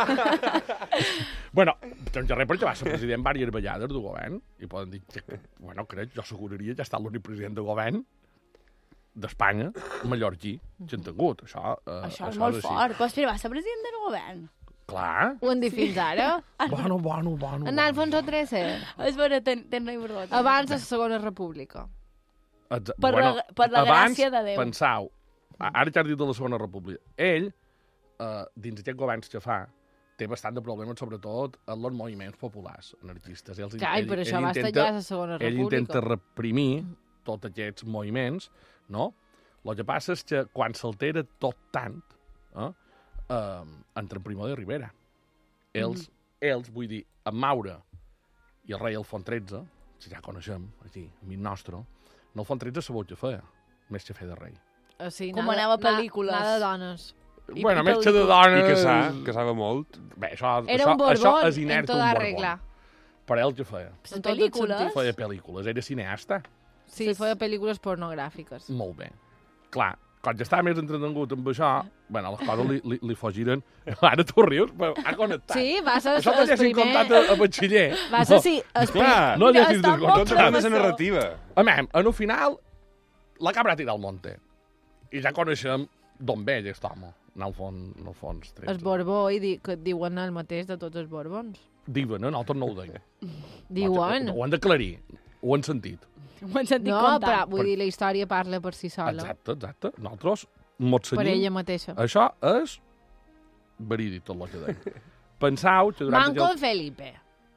bueno, té un carrer perquè va ser president diverses vegades del govern i poden dir que, bueno, crec, jo asseguraria que ha estat l'únic president del govern d'Espanya, mallorquí, que han tingut. Això, uh, Això és molt així. fort. Pues, però va ser president del govern. Clar. Ho han dit fins ara? Bueno, bueno, bueno. En Alfonso trece. És vera, ten, ten rei Bordot. Abans de la Segona República. Exa Per la- per la abans, gràcia de Déu. Pensau, a- ara que has dit de la Segona República, ell, eh, dins d'aquests governs que fa, té bastant de problemes, sobretot en els moviments populars, anarquistes. Ells, Clar, i per això va estar ja a la Segona ell República. intenta reprimir tots aquests moviments, no? El que passa és que quan s'altera tot tant, eh, eh, entra en Primo de Rivera. Ells, mm. ells, vull dir, en Maura i el rei Alfons tretze, que ja coneixem, aquí, amic nostre, en Alfons tretze sabeu què feia, més que fer de rei. O sigui, Com nada- anava a na- pel·lícules. Nada de dones. I- bueno, i més que de pel·lícules. dones... I caçar, caçava molt. Bé, això, Era això, un borbón això és en inert tota un regla. borbón. Per ell què feia? Les En tots els pel·lícules. sentits. Feia pel·lícules, era cineasta. Sí, feia pel·lícules pornogràfiques. Molt bé. Clar, quan ja estava més entretengut amb això, bueno, les coses li, li, li fugiren. Ara tu rius, però ha connectat. Sí, va ser Això que el haguessin primer... comptat a, a batxiller. Va ser, sí, el primer... Clar, No Mira, haguessin està descomptat. molt tot depèn de la Professor. narrativa. A mem, en el final, la cabra tira al monte. I ja coneixem d'on ve aquest home, en el fons, en el fons tretze. El Borbó, i di, que diuen el mateix de tots els Borbons. Diuen, eh? Nosaltres no ho deim. Diuen. Ho han d'aclarir. Ho han sentit. Ho han sentit No, comptar. però vull dir, la història parla per si sola. Exacte, exacte. Nosaltres mos Per cenyim. ella mateixa. Això és verídic, tot el que deim. Pensau que durant... Manco en Felipe.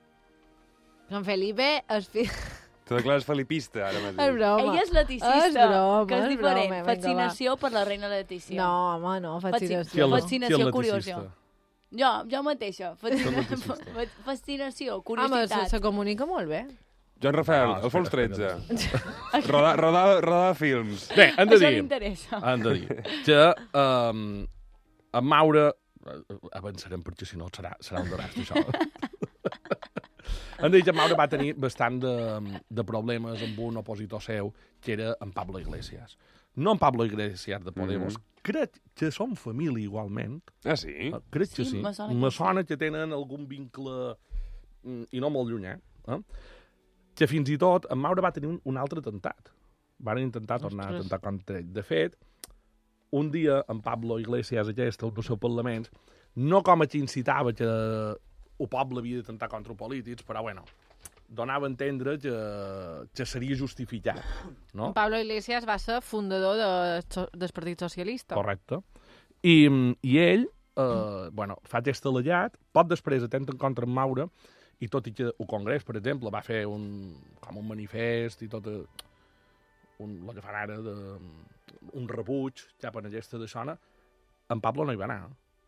En Felipe és fi... Te declares felipista, ara mateix. És broma. Ella és leticista, És broma, que és és diferent. broma, vinga, Fascinació per la reina Letícia. No, home, no, fascinació. Sí, el- Fascinació sí, el curiosa. leticista. Jo, jo mateixa. Fascina... leticista. fa- Fascinació, Home, se, curiositat. se comunica molt bé. Joan Rafael, No, espera, Alfons espera, tretze. Rodar, rodar, rodar films. Bé, hem de Això dir, m'interessa. hem de dir que um, en Maura... eh, Avançarem perquè si no serà, serà un desastre, això. Hem de dir que en Maura va tenir bastant de, de problemes amb un opositor seu, que era en Pablo Iglesias. No en Pablo Iglesias de Podemos, Mhm. crec que són família igualment. Ah, sí? Crec que Sí, sí. me sona que Me sí. sona que tenen algun vincle, mm, i no molt llunyà, eh? que fins i tot en Maura va tenir un, un altre atemptat. Van intentar tornar a Ostres. atemptar contra ell. De fet, un dia en Pablo Iglesias aquest, al seu Parlament, no com a que incitava que el poble havia d'atemptar contra polítics, però bueno, donava a entendre que, que seria justificat. No? Pablo Iglesias va ser fundador de, so- del Partit Socialista. Correcte. I, i ell, eh, bueno, fa aquest al·legat, poc després atenta en contra en Maura, i tot i que el Congrés, per exemple, va fer un, com un manifest i tot eh, un, el que fan ara de, un rebuig cap en aquesta de sona, en Pablo no hi va anar.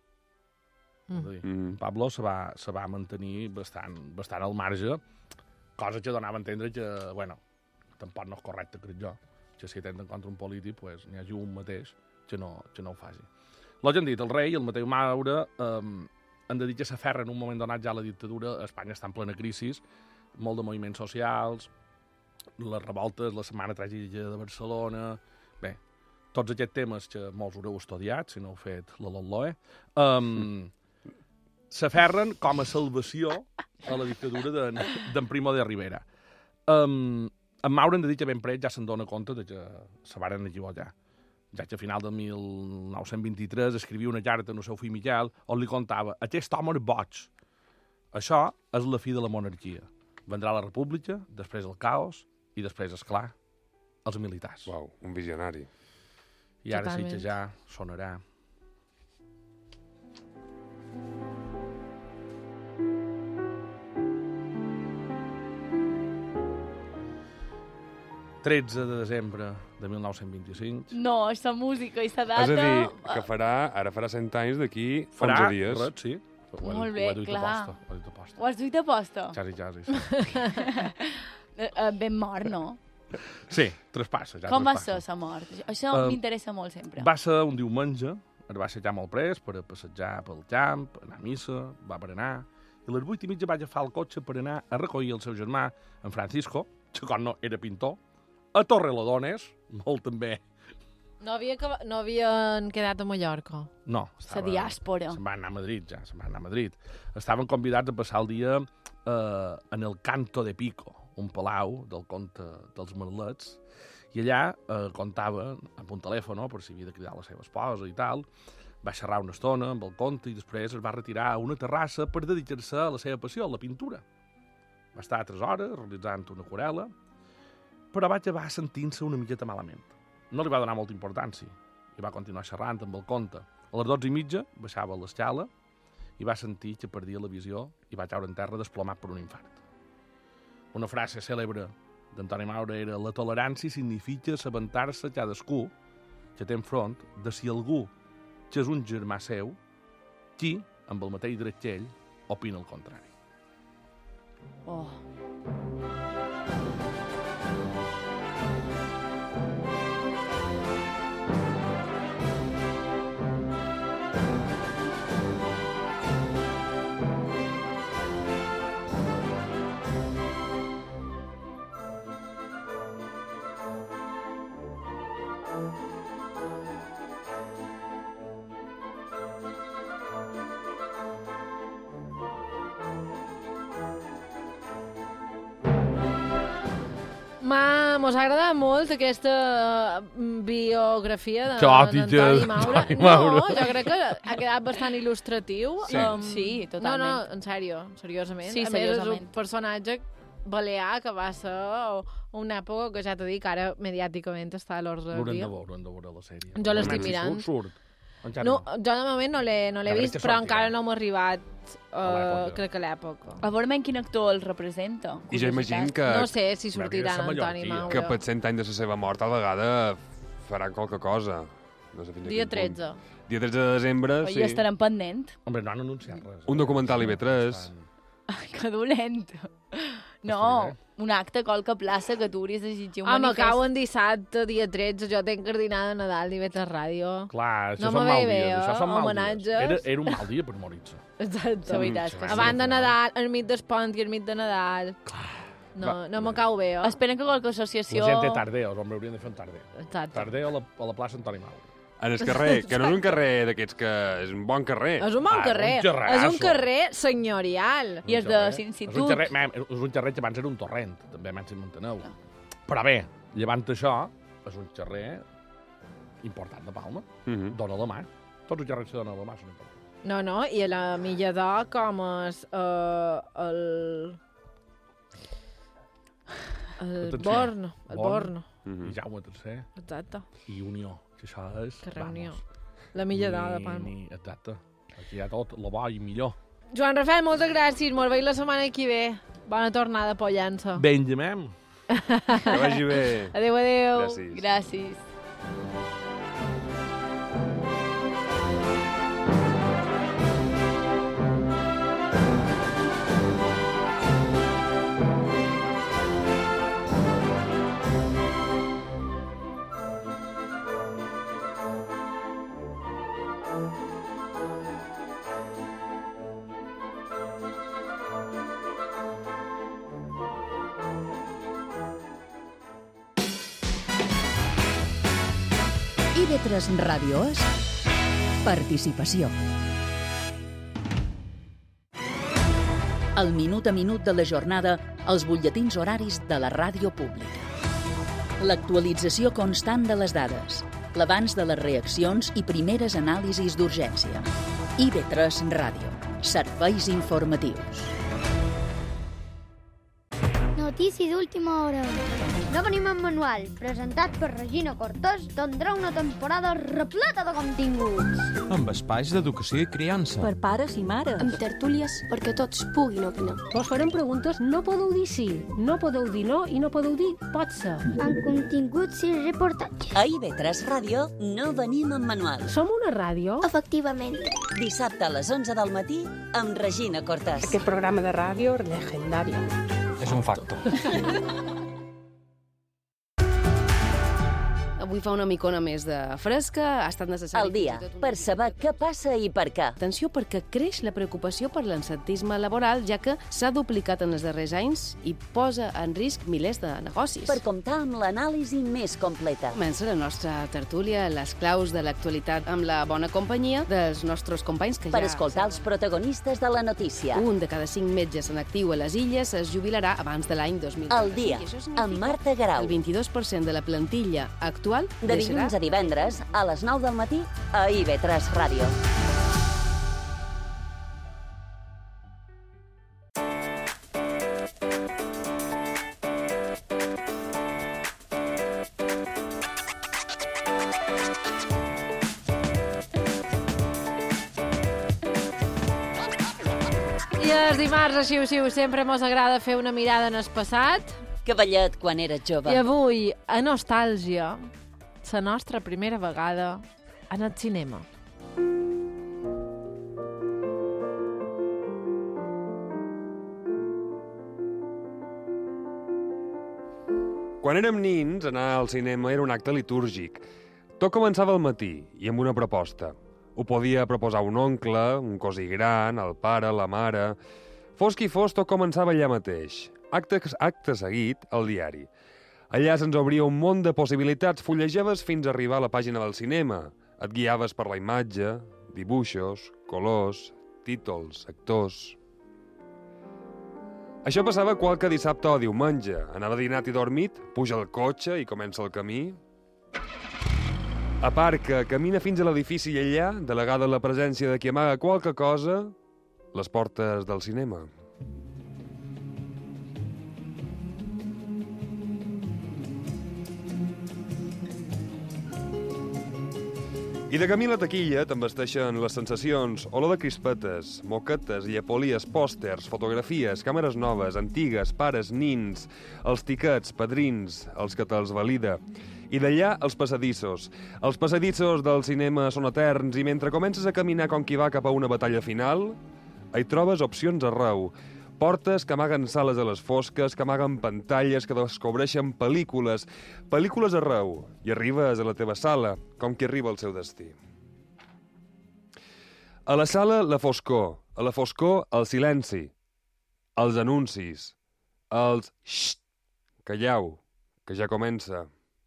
Mm. És a dir, Mm. en Pablo se va, se va mantenir bastant, bastant al marge, cosa que donava a entendre que, bueno, tampoc no és correcte, crec jo, que si atenten contra un polític, pues, n'hi hagi un mateix que no, que no ho faci. L'ho que han dit, el rei i el Mateu Maura eh, han de dir que s'aferra en un moment donat ja a la dictadura. Espanya està en plena crisi, molt de moviments socials, les revoltes, la setmana tràgica de Barcelona... Bé, tots aquests temes que molts haureu estudiat, si no heu fet la Lotloe, um, s'aferren com a salvació a la dictadura d'en d'en Primo de Rivera. Um, en Mauro en dit que ben pres ja se'n dona compte de que se varen equivocar. Ja que a final de mil nou-cents vint-i-tres escrivia una carta al seu fill Miquel on li contava «Aquest home és boig». Això és la fi de la monarquia. Vendrà la república, després el caos i després, esclar, els militars. Uau, un visionari. I ara Totalment. sí que ja sonarà. tretze de desembre de mil nou-cents vint-i-cinc. No, aquesta música i aquesta data... És a dir, que farà, ara farà cent anys d'aquí Farà, onze dies. res, sí. Ho he- Molt bé, ho he duit a clar. posta, ho he duit a posta. Ho has duit a posta? Quasi, quasi, sí. Eh, eh, ben mort, no? Sí, traspassa. Ja Com va traspassa. ser la mort? Això Eh, m'interessa molt sempre. Va ser un diumenge, es va aixecar molt pres per a passejar pel camp, anar a missa, va berenar, i a les vuit i mitja va agafar el cotxe per anar a recollir el seu germà, en Francisco, que com no era pintor, a Torrelodones, molt també. No, havia, no havien quedat a Mallorca. No, La estava... diàspora. Se'n va anar a Madrid, ja, se'n va anar a Madrid. Estaven convidats a passar el dia eh, en el Canto de Pico, un palau del conte dels Merlets, i allà eh, contava amb un telèfon per si havia de cridar la seva esposa i tal. Va xerrar una estona amb el conte i després es va retirar a una terrassa per dedicar-se a la seva passió, la pintura. Va estar tres hores realitzant una aquarel·la, però va acabar sentint-se una miqueta malament. No li va donar molta importància i va continuar xerrant amb el conte. A les dotze i mitja baixava a l'escala i va sentir que perdia la visió i va caure en terra desplomat per un infart. Una frase cèlebre d'Antoni Maura era «La tolerància significa assabentar-se cadascú que té enfront de si algú que és un germà seu, qui, amb el mateix dret que ell, opina el contrari». Oh. Ma, mos ha agradat molt aquesta mm, biografia de- Caòtica d'Antoni Maura. d'Antoni Maura. No, jo crec que ha quedat bastant il·lustratiu. Sí. Sí, totalment. No, no, en sèrio, seriosament. Sí, a més, és seriosament. un personatge balear que va ser una època que ja t'ho dic, ara mediàticament està a l'ordre del L'haurem dia. de veure, l'haurem de veure la sèrie. Jo l'estic Almenys si mirant. Surt, surt. Encara No, jo de moment no l'he no l'he A veure vist, què però sortirà. encara no m'ha arribat, A uh, l'època. crec que a l'època. A veure quin actor el representa. I jo imagino que, No sé si Va, sortirà mira, en Antoni Mallorquí. Maura. que per cent anys de la seva mort a la vegada faran qualque cosa. No sé fins a Dia quin punt. tretze. Dia tretze de desembre, Oi, sí. estarem pendent. Hombre, no han anunciat res. Un documental I V tres. Estan- Ai, que dolent. No, Està bé. un acte a qualque plaça que tu hauries de llegir un Ah, manifest. m'acabo en dissabte, dia tretze, jo tenc cardinada de Nadal i veig a ràdio. Clar, això No són me mal ve bé, dies. Això eh? són mal dies. Homenatges. Era, era un mal dia per morir-se. Exacte. La veritat és que sí. Abans de Nadal, al mig d'Espont i al mig de Nadal. No, Va, no me cau bé, eh? Esperen que qualque associació... La gent té tardeos, home, haurien de fer un tarder. Exacte. Tarder a la, a la plaça Antoni Maura. En el carrer, que no és un carrer d'aquests que... És un bon carrer. És un bon Ah, carrer. un carrerasso. És un carrer senyorial. I és Un de carrer. l'institut. És un carrer, mem, és un carrer que abans era un torrent, també abans en Montaneu. Però bé, llevant això, és un carrer important de Palma. Mhm. Dona la mà. Tots els carrers que donen la mà són importants. No, no, i a la Milla d'Or, com és uh, el... El Atenció. Born, el Born. Born, Mhm. I Jaume tercer exacte, i Unió, que això és... que reunió. vamos, La Milla d'Or de ni- Palma. ni- Exacte. Aquí hi ha tot, lo bo i millor. Joan Rafael, moltes gràcies. Mos veiem la setmana que ve. Bona tornada a Pollença. Benjamin. Que vagi bé. Adéu, adéu. Gràcies. Gràcies. I V tres Ràdio és participació. El minut a minut de la jornada als butlletins horaris de la ràdio pública. L'actualització constant de les dades, l'abans de les reaccions i primeres anàlisis d'urgència. I ve tres Ràdio. Serveis informatius. Notícies d'última hora. No venim en manual, presentat per Regina Cortés, tindrà una temporada repleta de continguts. Amb espais d'educació i criança. Per pares i mares. Amb tertúlies perquè tots puguin opinar. Vos farem preguntes, no podeu dir sí, no podeu dir no i no podeu dir pot ser. Amb continguts i reportatges. A I V tres Ràdio no venim en manual. Som una ràdio? Efectivament. Dissabte a les onze del matí amb Regina Cortés. Aquest programa de ràdio legendari. És un facto. Avui fa una micona més de fresca, ha estat necessari... El dia, per saber què passa i per què. Atenció, perquè creix la preocupació per l'absentisme laboral, ja que s'ha duplicat en els darrers anys i posa en risc milers de negocis. Per comptar amb l'anàlisi més completa. Comença la nostra tertúlia, les claus de l'actualitat amb la bona companyia dels nostres companys que per ja... Per escoltar els protagonistes de la notícia. Un de cada cinc metges en actiu a les illes es jubilarà abans de l'any dos mil vint. El dia, amb Marta Garau. El vint-i-dos per cent de la plantilla actual de dilluns a divendres, a les nou del matí, a I V tres Ràdio. I els dimarts a Xiu-Xiu sempre mos agrada fer una mirada en el passat. Que ballet quan eres jove. I avui, a Nostàlgia, la nostra primera vegada en el cinema. Quan érem nins, anar al cinema era un acte litúrgic. Tot començava al matí i amb una proposta. Ho podia proposar un oncle, un cosí gran, el pare, la mare... Fos qui fos, tot començava allà mateix. Acte, acte seguit, al diari. Allà se'ns obria un món de possibilitats, fullejaves fins a arribar a la pàgina del cinema. Et guiaves per la imatge, dibuixos, colors, títols, actors... Això passava qualque dissabte o diumenge. Anava dinat i dormit, puja al cotxe i comença el camí. Aparca, camina fins a l'edifici i allà, delegada la presència de qui amaga qualque cosa, les portes del cinema. I de camí a la taquilla t'embasteixen les sensacions, olor de crispetes, moquetes, llepolies, pòsters, fotografies, càmeres noves, antigues, pares, nins, els tiquets, padrins, els que te'ls valida. I d'allà, els passadissos. Els passadissos del cinema són eterns i mentre comences a caminar com qui va cap a una batalla final, hi trobes opcions arreu. Portes que amaguen sales a les fosques, que amaguen pantalles, que descobreixen pel·lícules. Pel·lícules arreu. I arribes a la teva sala, com qui arriba al seu destí. A la sala, la foscor. A la foscor, el silenci. Els anuncis. Els... Xxt! Callau, que ja comença.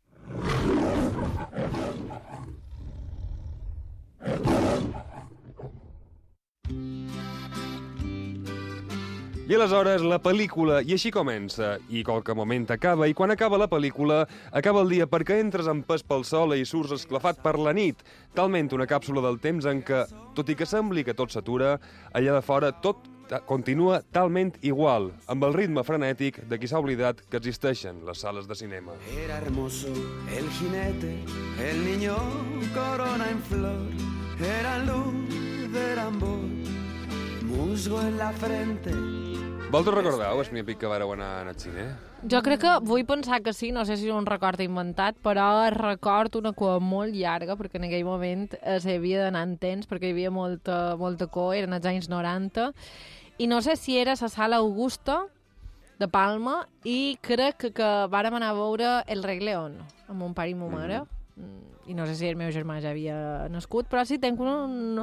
I aleshores la pel·lícula, i així comença, i qualque moment acaba, i quan acaba la pel·lícula, acaba el dia perquè entres en pes pel sol i surts esclafat per la nit, talment una càpsula del temps en què, tot i que sembli que tot s'atura, allà de fora tot continua talment igual, amb el ritme frenètic de qui s'ha oblidat que existeixen les sales de cinema. Era hermoso el jinete, el niño corona en flor, era luz de Rambol, musgo en la frente. Vosaltres recordeu el primer pic que vareu anar al cine? Jo crec que vull pensar que sí, no sé si és un record inventat, però record una cua molt llarga, perquè en aquell moment s'havia d'anar en temps, perquè hi havia molta, molta cua, eren els anys noranta, i no sé si era la sala Augusta de Palma, i crec que, que vàrem anar a veure El Rei León, amb mon pare i mon mare, mm. i no sé si el meu germà ja havia nascut, però sí tenc un,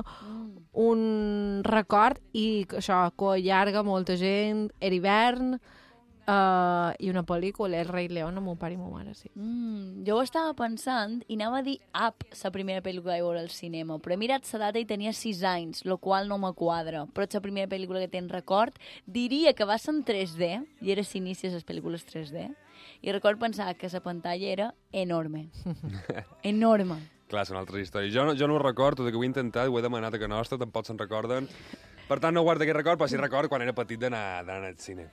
un record, i això, cua llarga, molta gent, era hivern, Uh, I una pel·lícula, El rei León, amb mon pare i ma mare, sí. Mm, jo ho estava pensant i anava a dir Up, la primera pel·lícula que vaig veure al cinema, però he mirat la data i tenia sis anys, lo qual no me quadra. Però és la primera pel·lícula que tens record. Diria que va ser en tres D, i era s'inicia les pel·lícules tres D, i record pensar que la pantalla era enorme. Enorme. Clar, són altres històries. Jo no, jo no ho record, tot i que ho he intentat, ho he demanat a que nostra, tampoc se'n recorden. Per tant, no guardo aquest record, però sí record quan era petit d'anar al cine.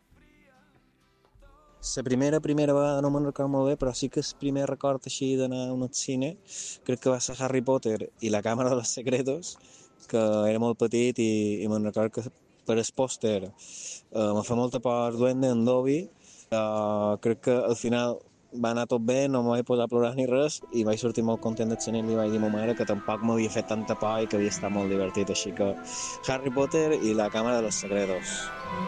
La primera, primera vegada no me'n recordo molt bé, però sí que el primer record així d'anar a un cine crec que va ser Harry Potter i la Càmera dels Secretos, que era molt petit i, i me'n recordo que per el pòster eh, me fa molta por el duende, en Dobby. Uh, crec que al final va anar tot bé, no m'ho vaig posar a plorar ni res i vaig sortir molt content del cine i li vaig dir a ma mare que tampoc m'havia fet tanta por i que havia estat molt divertit. Així que Harry Potter i la Càmera dels Secretos.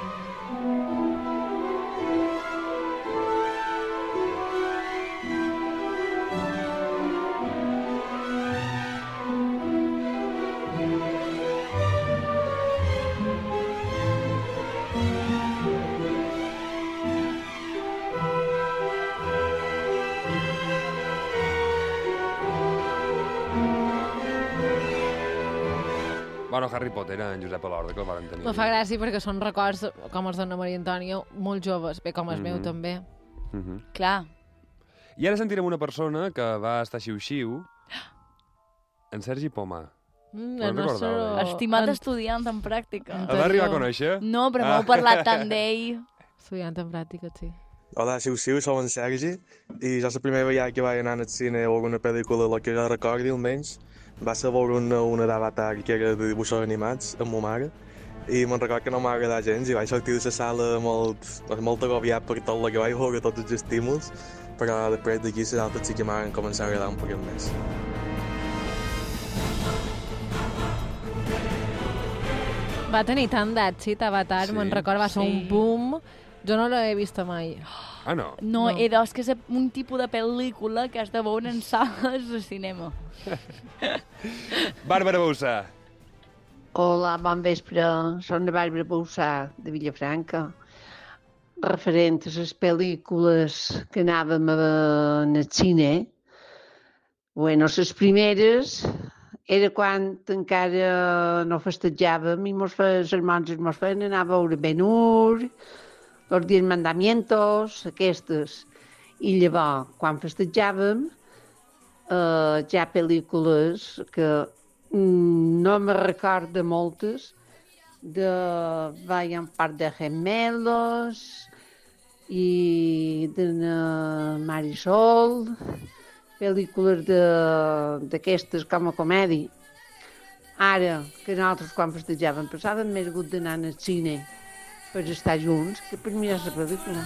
Bueno, Harry Potter era en Josep Alorda, que el varen tenir. Me fa gràcia perquè són records, com els d'Anna Maria Antònia, molt joves, bé, com el Mhm. meu també. Mhm. Clar. I ara sentirem una persona que va estar xiu-xiu, en Sergi Poma. Mm, Ho el nostre... recordeu, eh? Estimat Ant- estudiant en pràctica. El va arribar a conèixer? No, però Ah. m'heu parlat tant d'ell. Estudiant en pràctica, sí. Hola, siu, siu, soc en Sergi i jo la primera vegada que vaig anar al cine a veure una pel·lícula, el que jo recordi almenys, va ser veure una, una d'Avatar que era de dibuixos animats amb ma mare i me'n record que no m'ha agradat gens i vaig sortir de la sala molt, molt agobiat per tot el que vaig veure, tots els estímuls, però després d'aquí les altres sí que m'han començat a agradar un poquet més. Va tenir tant d'èxit, Avatar, Sí. me'n record, va ser Sí. un boom. Jo no l'he vista mai. Ah, no? No, No. he doncs que és un tipus de pel·lícula que has de veure en sales de cinema. Bàrbara Boussà. Hola, bon vespre. Soc la Bàrbara Boussà, de Vilafranca. Referent a les pel·lícules que anàvem a veure en el cine, bueno, les primeres era quan encara no festejàvem i mos feien, les monges mos feien anar a veure Ben-Hur, Los Diez Mandamientos, aquestes. I llavors, quan festejàvem, eh, hi ha pel·lícules que mm, no me recordo moltes, de Vaya un par de gemelos i de na Marisol, pel·lícules de- d'aquestes com a comèdia. Ara, que nosaltres quan festejàvem passàvem més gut d'anar al cine per estar junts que per mirar la pel·lícula.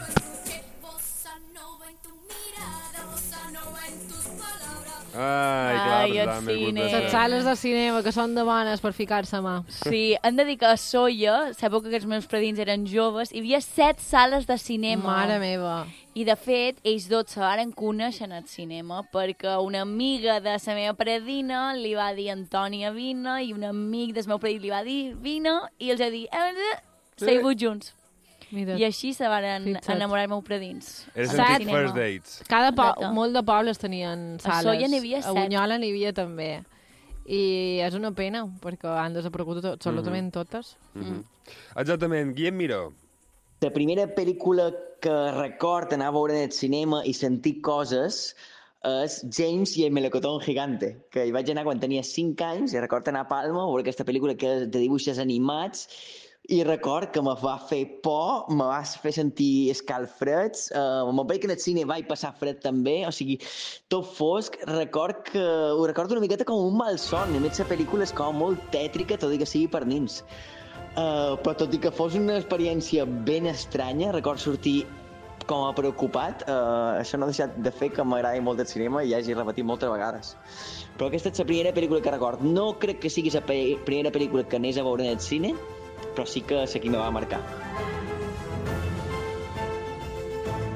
Ai, clar, Ai, pues el estava més gut cine. de ser. Les sales de cinema, que són de bones per ficar-se a mà. Sí, hem de dir que a Soia, l'època que els meus predins eren joves, hi havia set sales de cinema. Mare meva. I, de fet, ells dos se varen conèixer en el cinema perquè una amiga de la meva predina li va dir Antònia vine i un amic del meu predí li va dir vine i els va dir eh, Sí. seigut junts. Mira. I així se varen Fixa't. enamorar els meus predins. Era Al sentit cinema. first dates. Cada po Exacte. molt de pobles tenien A sales. Sóller n'hi havia A set. Bunyola n'hi havia també. I és una pena, perquè han desaparegut to- absolutament totes. Mhm. Exactament. Guillem Miró. La primera pel·lícula que record anar a veure en el cinema i sentir coses és James i el melocotón gigante, que hi vaig anar quan tenia cinc anys i record anar a Palma a veure aquesta pel·lícula que és de dibuixos animats i record que me va fer por, me va fer sentir escalfreds, uh, me'n vaig que en el cine vaig passar fred també, o sigui, tot fosc, record que, ho recordo una miqueta com un malson, a més la pel·lícula és com molt tètrica, tot i que sigui per nins. Uh, però tot i que fos una experiència ben estranya, record sortir com a preocupat, uh, això no ha deixat de fer que m'agradi molt el cinema i hagi repetit moltes vegades. Però aquesta és la primera pel·lícula que record. No crec que sigui la pe primera pel·lícula que anés a veure en el cine, però sí que és la que me va marcar.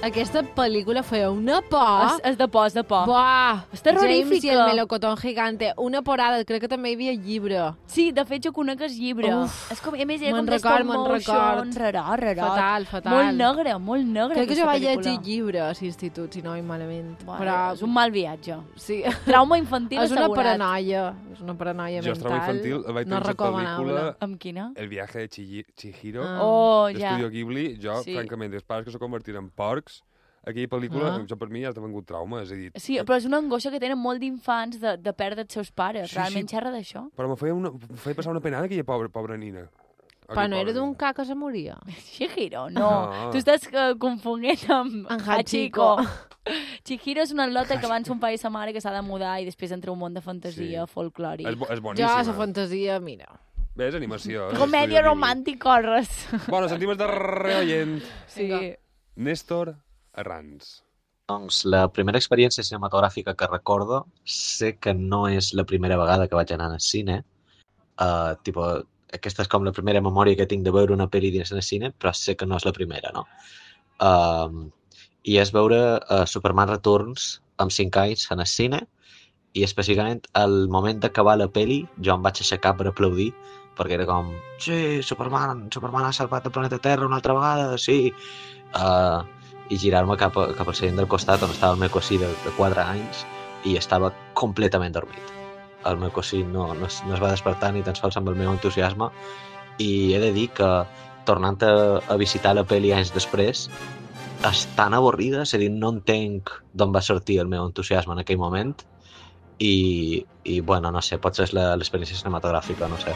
Aquesta pel·lícula feia una por. És, és de por, és de por. Buah! És terrorífica. James i el melocotón gigante. Una porada, crec que també hi havia llibre. Sí, de fet jo conec el llibre. Uf, és com, a més, era me'n com de record, stop me'n motion, record. rarà, rarà. Fatal, fatal. Molt negre, molt negre. Crec que jo aquesta vaig pel·lícula. llegir llibre a l'institut, si no hi malament. Bueno, Però... És un mal viatge. Sí. Trauma infantil És una assegurat. paranoia. És una paranoia Jo, mental. trauma infantil, vaig no tenir la pel·lícula... Amb quina? El viaje de Chihi- Chihiro, Ah. Oh, ja. d'Estudio Ghibli. Jo, Sí. francament, els pares que se convertiren en porcs, aquella pel·lícula, Ah. jo per mi ja ha esdevingut trauma, és a dir... Sí, però és una angoixa que tenen molt d'infants de, de perdre els seus pares. Sí, Realment sí. xerra d'això. Però me feia, una, me feia passar una penada aquella pobra, pobra nina. Però no era d'un ca que se moria. Chihiro, no. No. Tu estàs uh, confonent amb En Hachiko. Hachiko. Chihiro és una lota que va en son país sa mare que s'ha de mudar i després entra un món de fantasia Sí. folclòric. És, bo, és Jo, boníssima. la fantasia, mira. Bé, és animació. és Comèdia Estudio Ghibli. romàntica, res. Bueno, sentim el darrer oient. Sí. Néstor Arranz. Doncs la primera experiència cinematogràfica que recordo, sé que no és la primera vegada que vaig anar al cine. Uh, tipo, aquesta és com la primera memòria que tinc de veure una pel·li dins el cine, però sé que no és la primera, no? Uh, I és veure uh, Superman Returns amb cinc anys en el cine i específicament al moment d'acabar la pel·li jo em vaig aixecar per aplaudir perquè era com, sí, Superman, Superman ha salvat el planeta Terra una altra vegada, sí. Uh, I girar-me cap, a, cap al seient del costat on estava el meu cosí de, de quatre anys i estava completament dormit. El meu cosí no, no, es, no es va despertar ni tan sols amb el meu entusiasme i he de dir que tornant a, a visitar la pel·li anys després és tan avorrida, és a dir, no entenc d'on va sortir el meu entusiasme en aquell moment i, i bueno, no sé, potser és la- l'experiència cinematogràfica, no sé.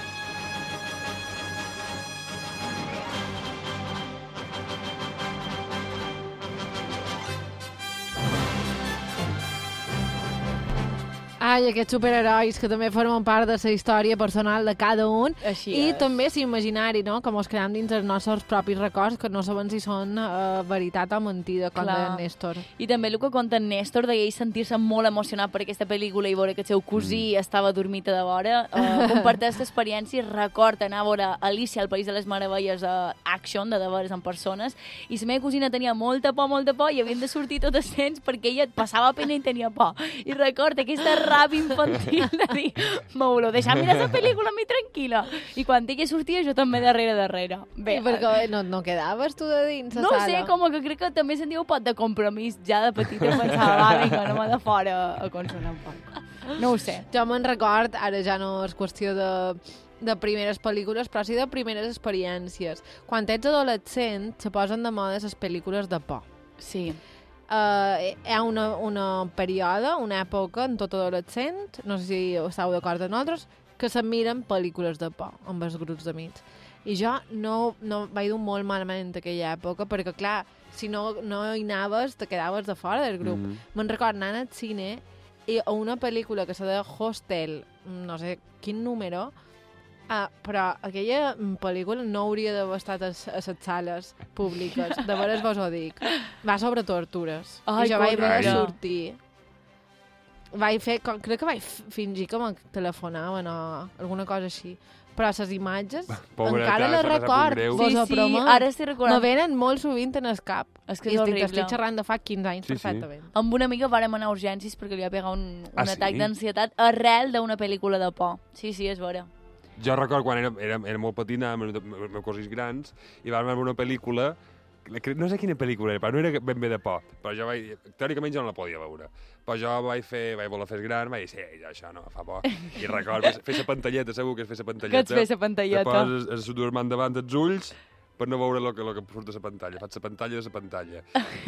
Ai, aquests superherois que també formen part de la història personal de cada un. Així I és. també s'imaginari, no?, com els creem dins els nostres propis records, que no sabem si són uh, veritat o mentida, com Clar. deia en Néstor. I també el que conta en Néstor d'ell sentir-se molt emocionat per aquesta pel·lícula i veure que el seu cosí mm. estava dormit a de vora, uh, compartir aquesta experiència i record anar a veure Alicia al País de les Meravelles a uh, Action, de de veres en persones, i la meva cosina tenia molta por, molta por, i havien de sortir tot els temps perquè ella et passava pena i tenia por. I record aquesta ràbia infantil de dir, Maulo, deixa mirar la pel·lícula a mi tranquil·la. I quan ella sortia, jo també darrere, darrere. Bé, I perquè no, no quedaves tu de dins la no sala? sé, com que crec que també sentia un pot de compromís ja de petita, pensava, va, vinga, anem de fora a consolar un poc. No ho sé. Jo me'n record, ara ja no és qüestió de, de primeres pel·lícules, però sí de primeres experiències. Quan ets adolescent, se posen de moda les pel·lícules de por. Sí. Uh, hi ha una, una període, una època en tot adolescent, no sé si esteu d'acord amb nosaltres, que se miren pel·lícules de por amb els grups d'amics. I jo no, no vaig dur molt malament aquella època, perquè, clar, si no, no hi anaves, te quedaves de fora del grup. Mm. Me'n record anant al cine i a una pel·lícula que se deia Hostel, no sé quin número, ah, però aquella pel·lícula no hauria d'haver estat a, a les sales públiques. De veres vos ho dic. Va sobre tortures. Ai, I jo vaig haver de correcte. sortir. Vaig fer, com- crec que vaig f- fingir que me telefonaven o alguna cosa així. Però les imatges Pobreta, encara les se n'ha sap un record. greu. Vos Sí, ho sí, promet. ara estic recordant. Me venen molt sovint en el cap. És que I és estic, horrible. estic xerrant de fa quinze anys Sí, sí. perfectament. Amb una amiga vàrem anar a urgències perquè li va pegar un, un Ah, atac sí? d'ansietat arrel d'una pel·lícula de por. Sí, sí, és vera. Jo record quan era, era, era molt petit, amb els meus cosins grans, i vam veure una pel·lícula, que no sé quina pel·lícula era, però no era ben bé de por, però jo vaig, teòricament jo no la podia veure. Però jo vaig fer, vaig voler fer gran, vaig dir, sí, ja, això no, fa por. I record, fer, fer la pantalleta, segur que és fer la pantalleta. Que ets fer la pantalleta. Te poses el sudormant davant dels ulls, per no veure el que, lo que surt de la pantalla. Faig la pantalla de la pantalla.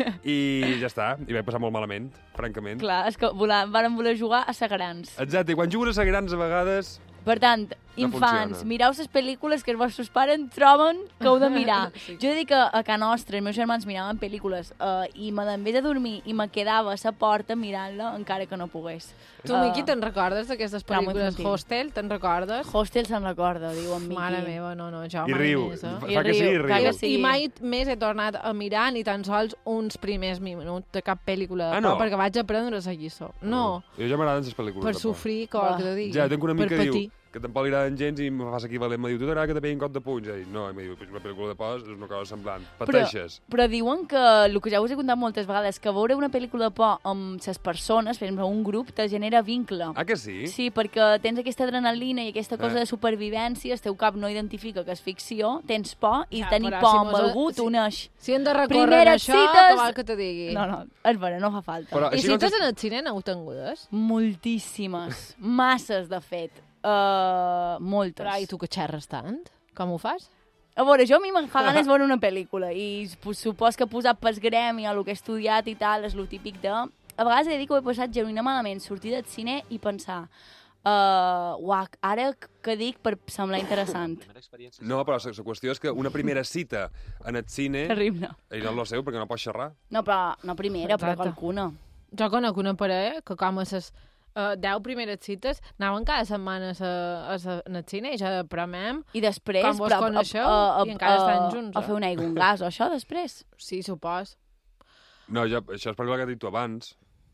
I ja està, i vaig passar molt malament, francament. Clar, és que volar, vàrem voler jugar a ser grans. Exacte, i quan jugues a ser grans a vegades... Per tant, No infants, funciona. mireu les pel·lícules que els vostres pares troben que heu de mirar. Sí. Jo he dit que a casa nostra els meus germans miraven pel·lícules uh, i me d'en vez de dormir i me quedava a la porta mirant-la encara que no pogués. Tu, Miqui, te'n recordes d'aquestes Trauma pel·lícules? infantil. Hostel, te'n recordes? Hostel se'n recorda, diu en Miqui. Mare meva, no, no, jo I mai riu. més, eh? Fa- fa que sí, i riu. clar que I, sí. I mai més he tornat a mirar ni tan sols uns primers minuts de cap pel·lícula de Ah, por, no? perquè vaig aprendre la lliçó. No, Jo ja m'agraden les pel·lícules per de por. sofrir, com Va. que te digui. Ja, tinc una amiga per que diu, patir. que tampoc li agraden gens i me fas aquí valent, me diu, tu t'agrada que te peguin cot de punys? I no, i me diu, una pel·lícula de por és una cosa semblant. Pateixes. Però, però diuen que, el que ja us he contat moltes vegades, que veure una pel·lícula de por amb les persones, per exemple, un grup, te genera vincle. Ah, que sí? Sí, perquè tens aquesta adrenalina i aquesta cosa Eh. de supervivència, el teu cap no identifica que és ficció, tens por, i Ja, tenir però por si amb mos- algú si- t'uneix. Si hem de recórrer Primeres això, cites... que vol que te digui. No, no, és vera, no fa falta. Però I així com cites si- en el cine n'heu tingudes? Moltíssimes. Masses, de fet. Uh, moltes. Però i tu que xerres tant? Com ho fas? A veure, jo a mi em fa ganes veure una pel·lícula i pues, supos que posat pel gremi o el que he estudiat i tal és el típic de... A vegades he de dir que ho he passat genuïna malament, sortir del cine i pensar uh, uah, ara que dic per semblar interessant. No, però la qüestió és que una primera cita en el cine... Terrible. I no lo sé, perquè no pots xerrar. No, però no primera, però Exacte. qualcuna. Jo conec una parella que com a les uh, deu primeres cites anaven cada setmana a, a, a, al cine i ja premem. I després, com vos però, coneixeu a, a, i encara a, estan junts. a fer un aigua, un gas o això després? Sí, supos. No, jo, això és per el que has dit tu abans.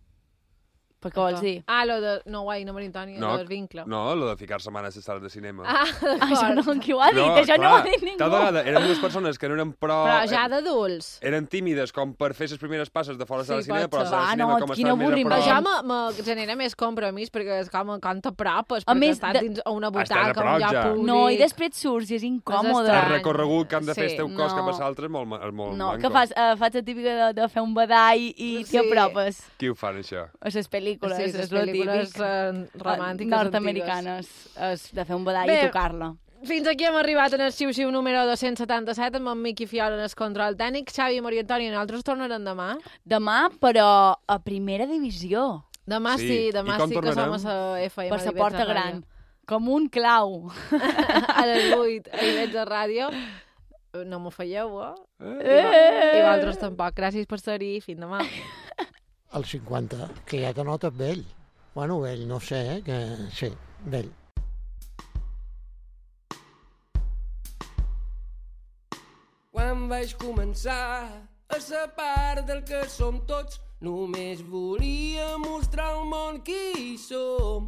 Per què vols dir? Ah, lo de... No, guai, no Maritònia, No, lo del vincle. no, lo de ficar-se manes a les sales de cinema. Ah, Això no, d'acord. qui ho ha dit? Això no ho ha dit ningú. Tal vegada eren dues persones que no eren prou... Però ja d'adults. Eren tímides com per fer les primeres passes de fora de la sala de Sí, cinema, pot però a la ser. sala de Ah, cinema no, com quin estaven més a avorriment. Això prop... me, me genera més compromís perquè és com quan t'apropes, A perquè més, estàs de- dins a una Estàs a butaca, prop, un lloc ja. públic. No, i després surts i és incòmode. estrany. El recorregut que han de fer Sí, el teu cos no. cap a l'altre és molt, ma- és molt No, manco. que fas, uh, fas la típica de, de fer un badall i Sí. t'hi apropes Qui ho fan, això? a les pel·lícules, Sí, és les lo pel·lícules típic. eh, romàntiques Nord-americanes, és de fer un badall Bé, i tocar-la. Fins aquí hem arribat en el xiu-xiu número dos-cents setanta-set amb en Miqui Fiola en el control tècnic. Xavi i Maria Antònia, nosaltres tornarem demà. Demà, però a primera divisió. Demà sí, Sí. demà I com sí que som tornarem? a F M. Per a sa Ivetz porta Ràdio. gran. Com un clau. A les vuit, a Ivetz de Ràdio. No m'ho falleu, eh? Eh! I vosaltres tampoc. Gràcies per ser-hi. Fins demà. El cinquanta, que ja te notes vell. Bueno, vell, no sé, eh? Que... sí, vell. Quan vaig començar a ser part del que som tots, només volia mostrar al món qui som.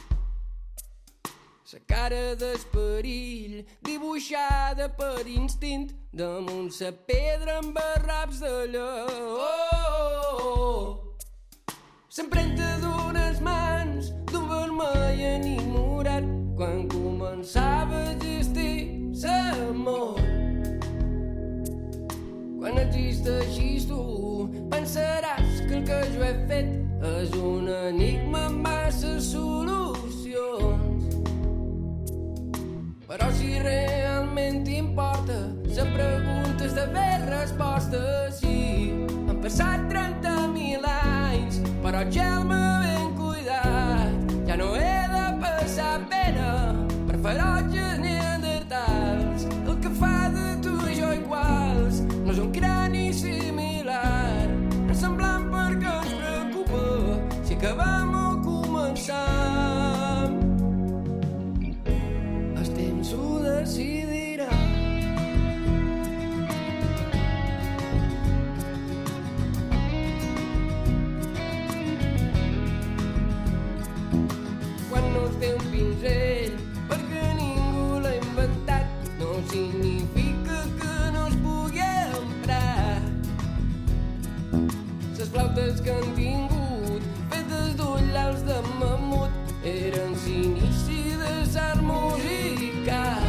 Sa cara d'esperill dibuixada per instint damunt sa pedra amb barraps de lleó. S'empremta d'unes mans d'un vermell enamorat quan començava a existir l'amor. Quan existeixis tu, pensaràs que el que jo he fet és un enigma amb massa solucions. Però si realment t'importa, la pregunta és d'haver resposta. Sí, han passat trenta mil anys, però ja m'he ben cuidat. Ja no he de passar pena per ferotges neandertals. El que fa de tu i jo iguals no és un crani similar. No semblant perquè ens preocupa si acabem o començam. El temps ho decidirà. Quan no es té un pinzell perquè ningú l'ha inventat, no significa que no es pugui emprar. Les flautes que han tingut fetes d'ullals de mamut eren l'inici de l'art musical.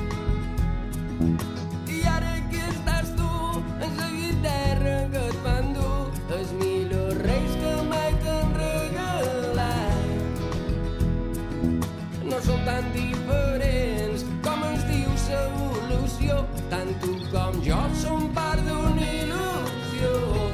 I ara que estàs tu en la guitarra que et van dur els millors reis que mai t'han regalat. No som tan diferents com ens diu l'evolució, tant tu com jo som part d'una il·lusió.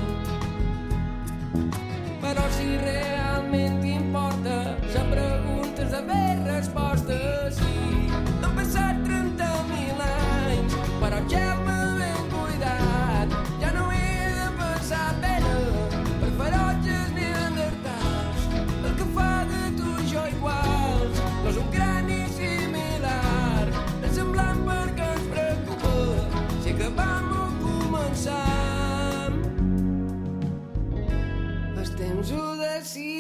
Però si realment t'importa, la pregunta és d'haver resposta. Sí, han passat trenta mil anys, però ja m'he ben cuidat. Ja no he de passar pena per ferotges neandertals. El que fa de tu i jo iguals no és un crani similar. És semblant perquè ens preocupa si acabam o començam. El temps ho decidirà.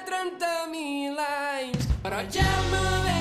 trenta mil anys, però ja me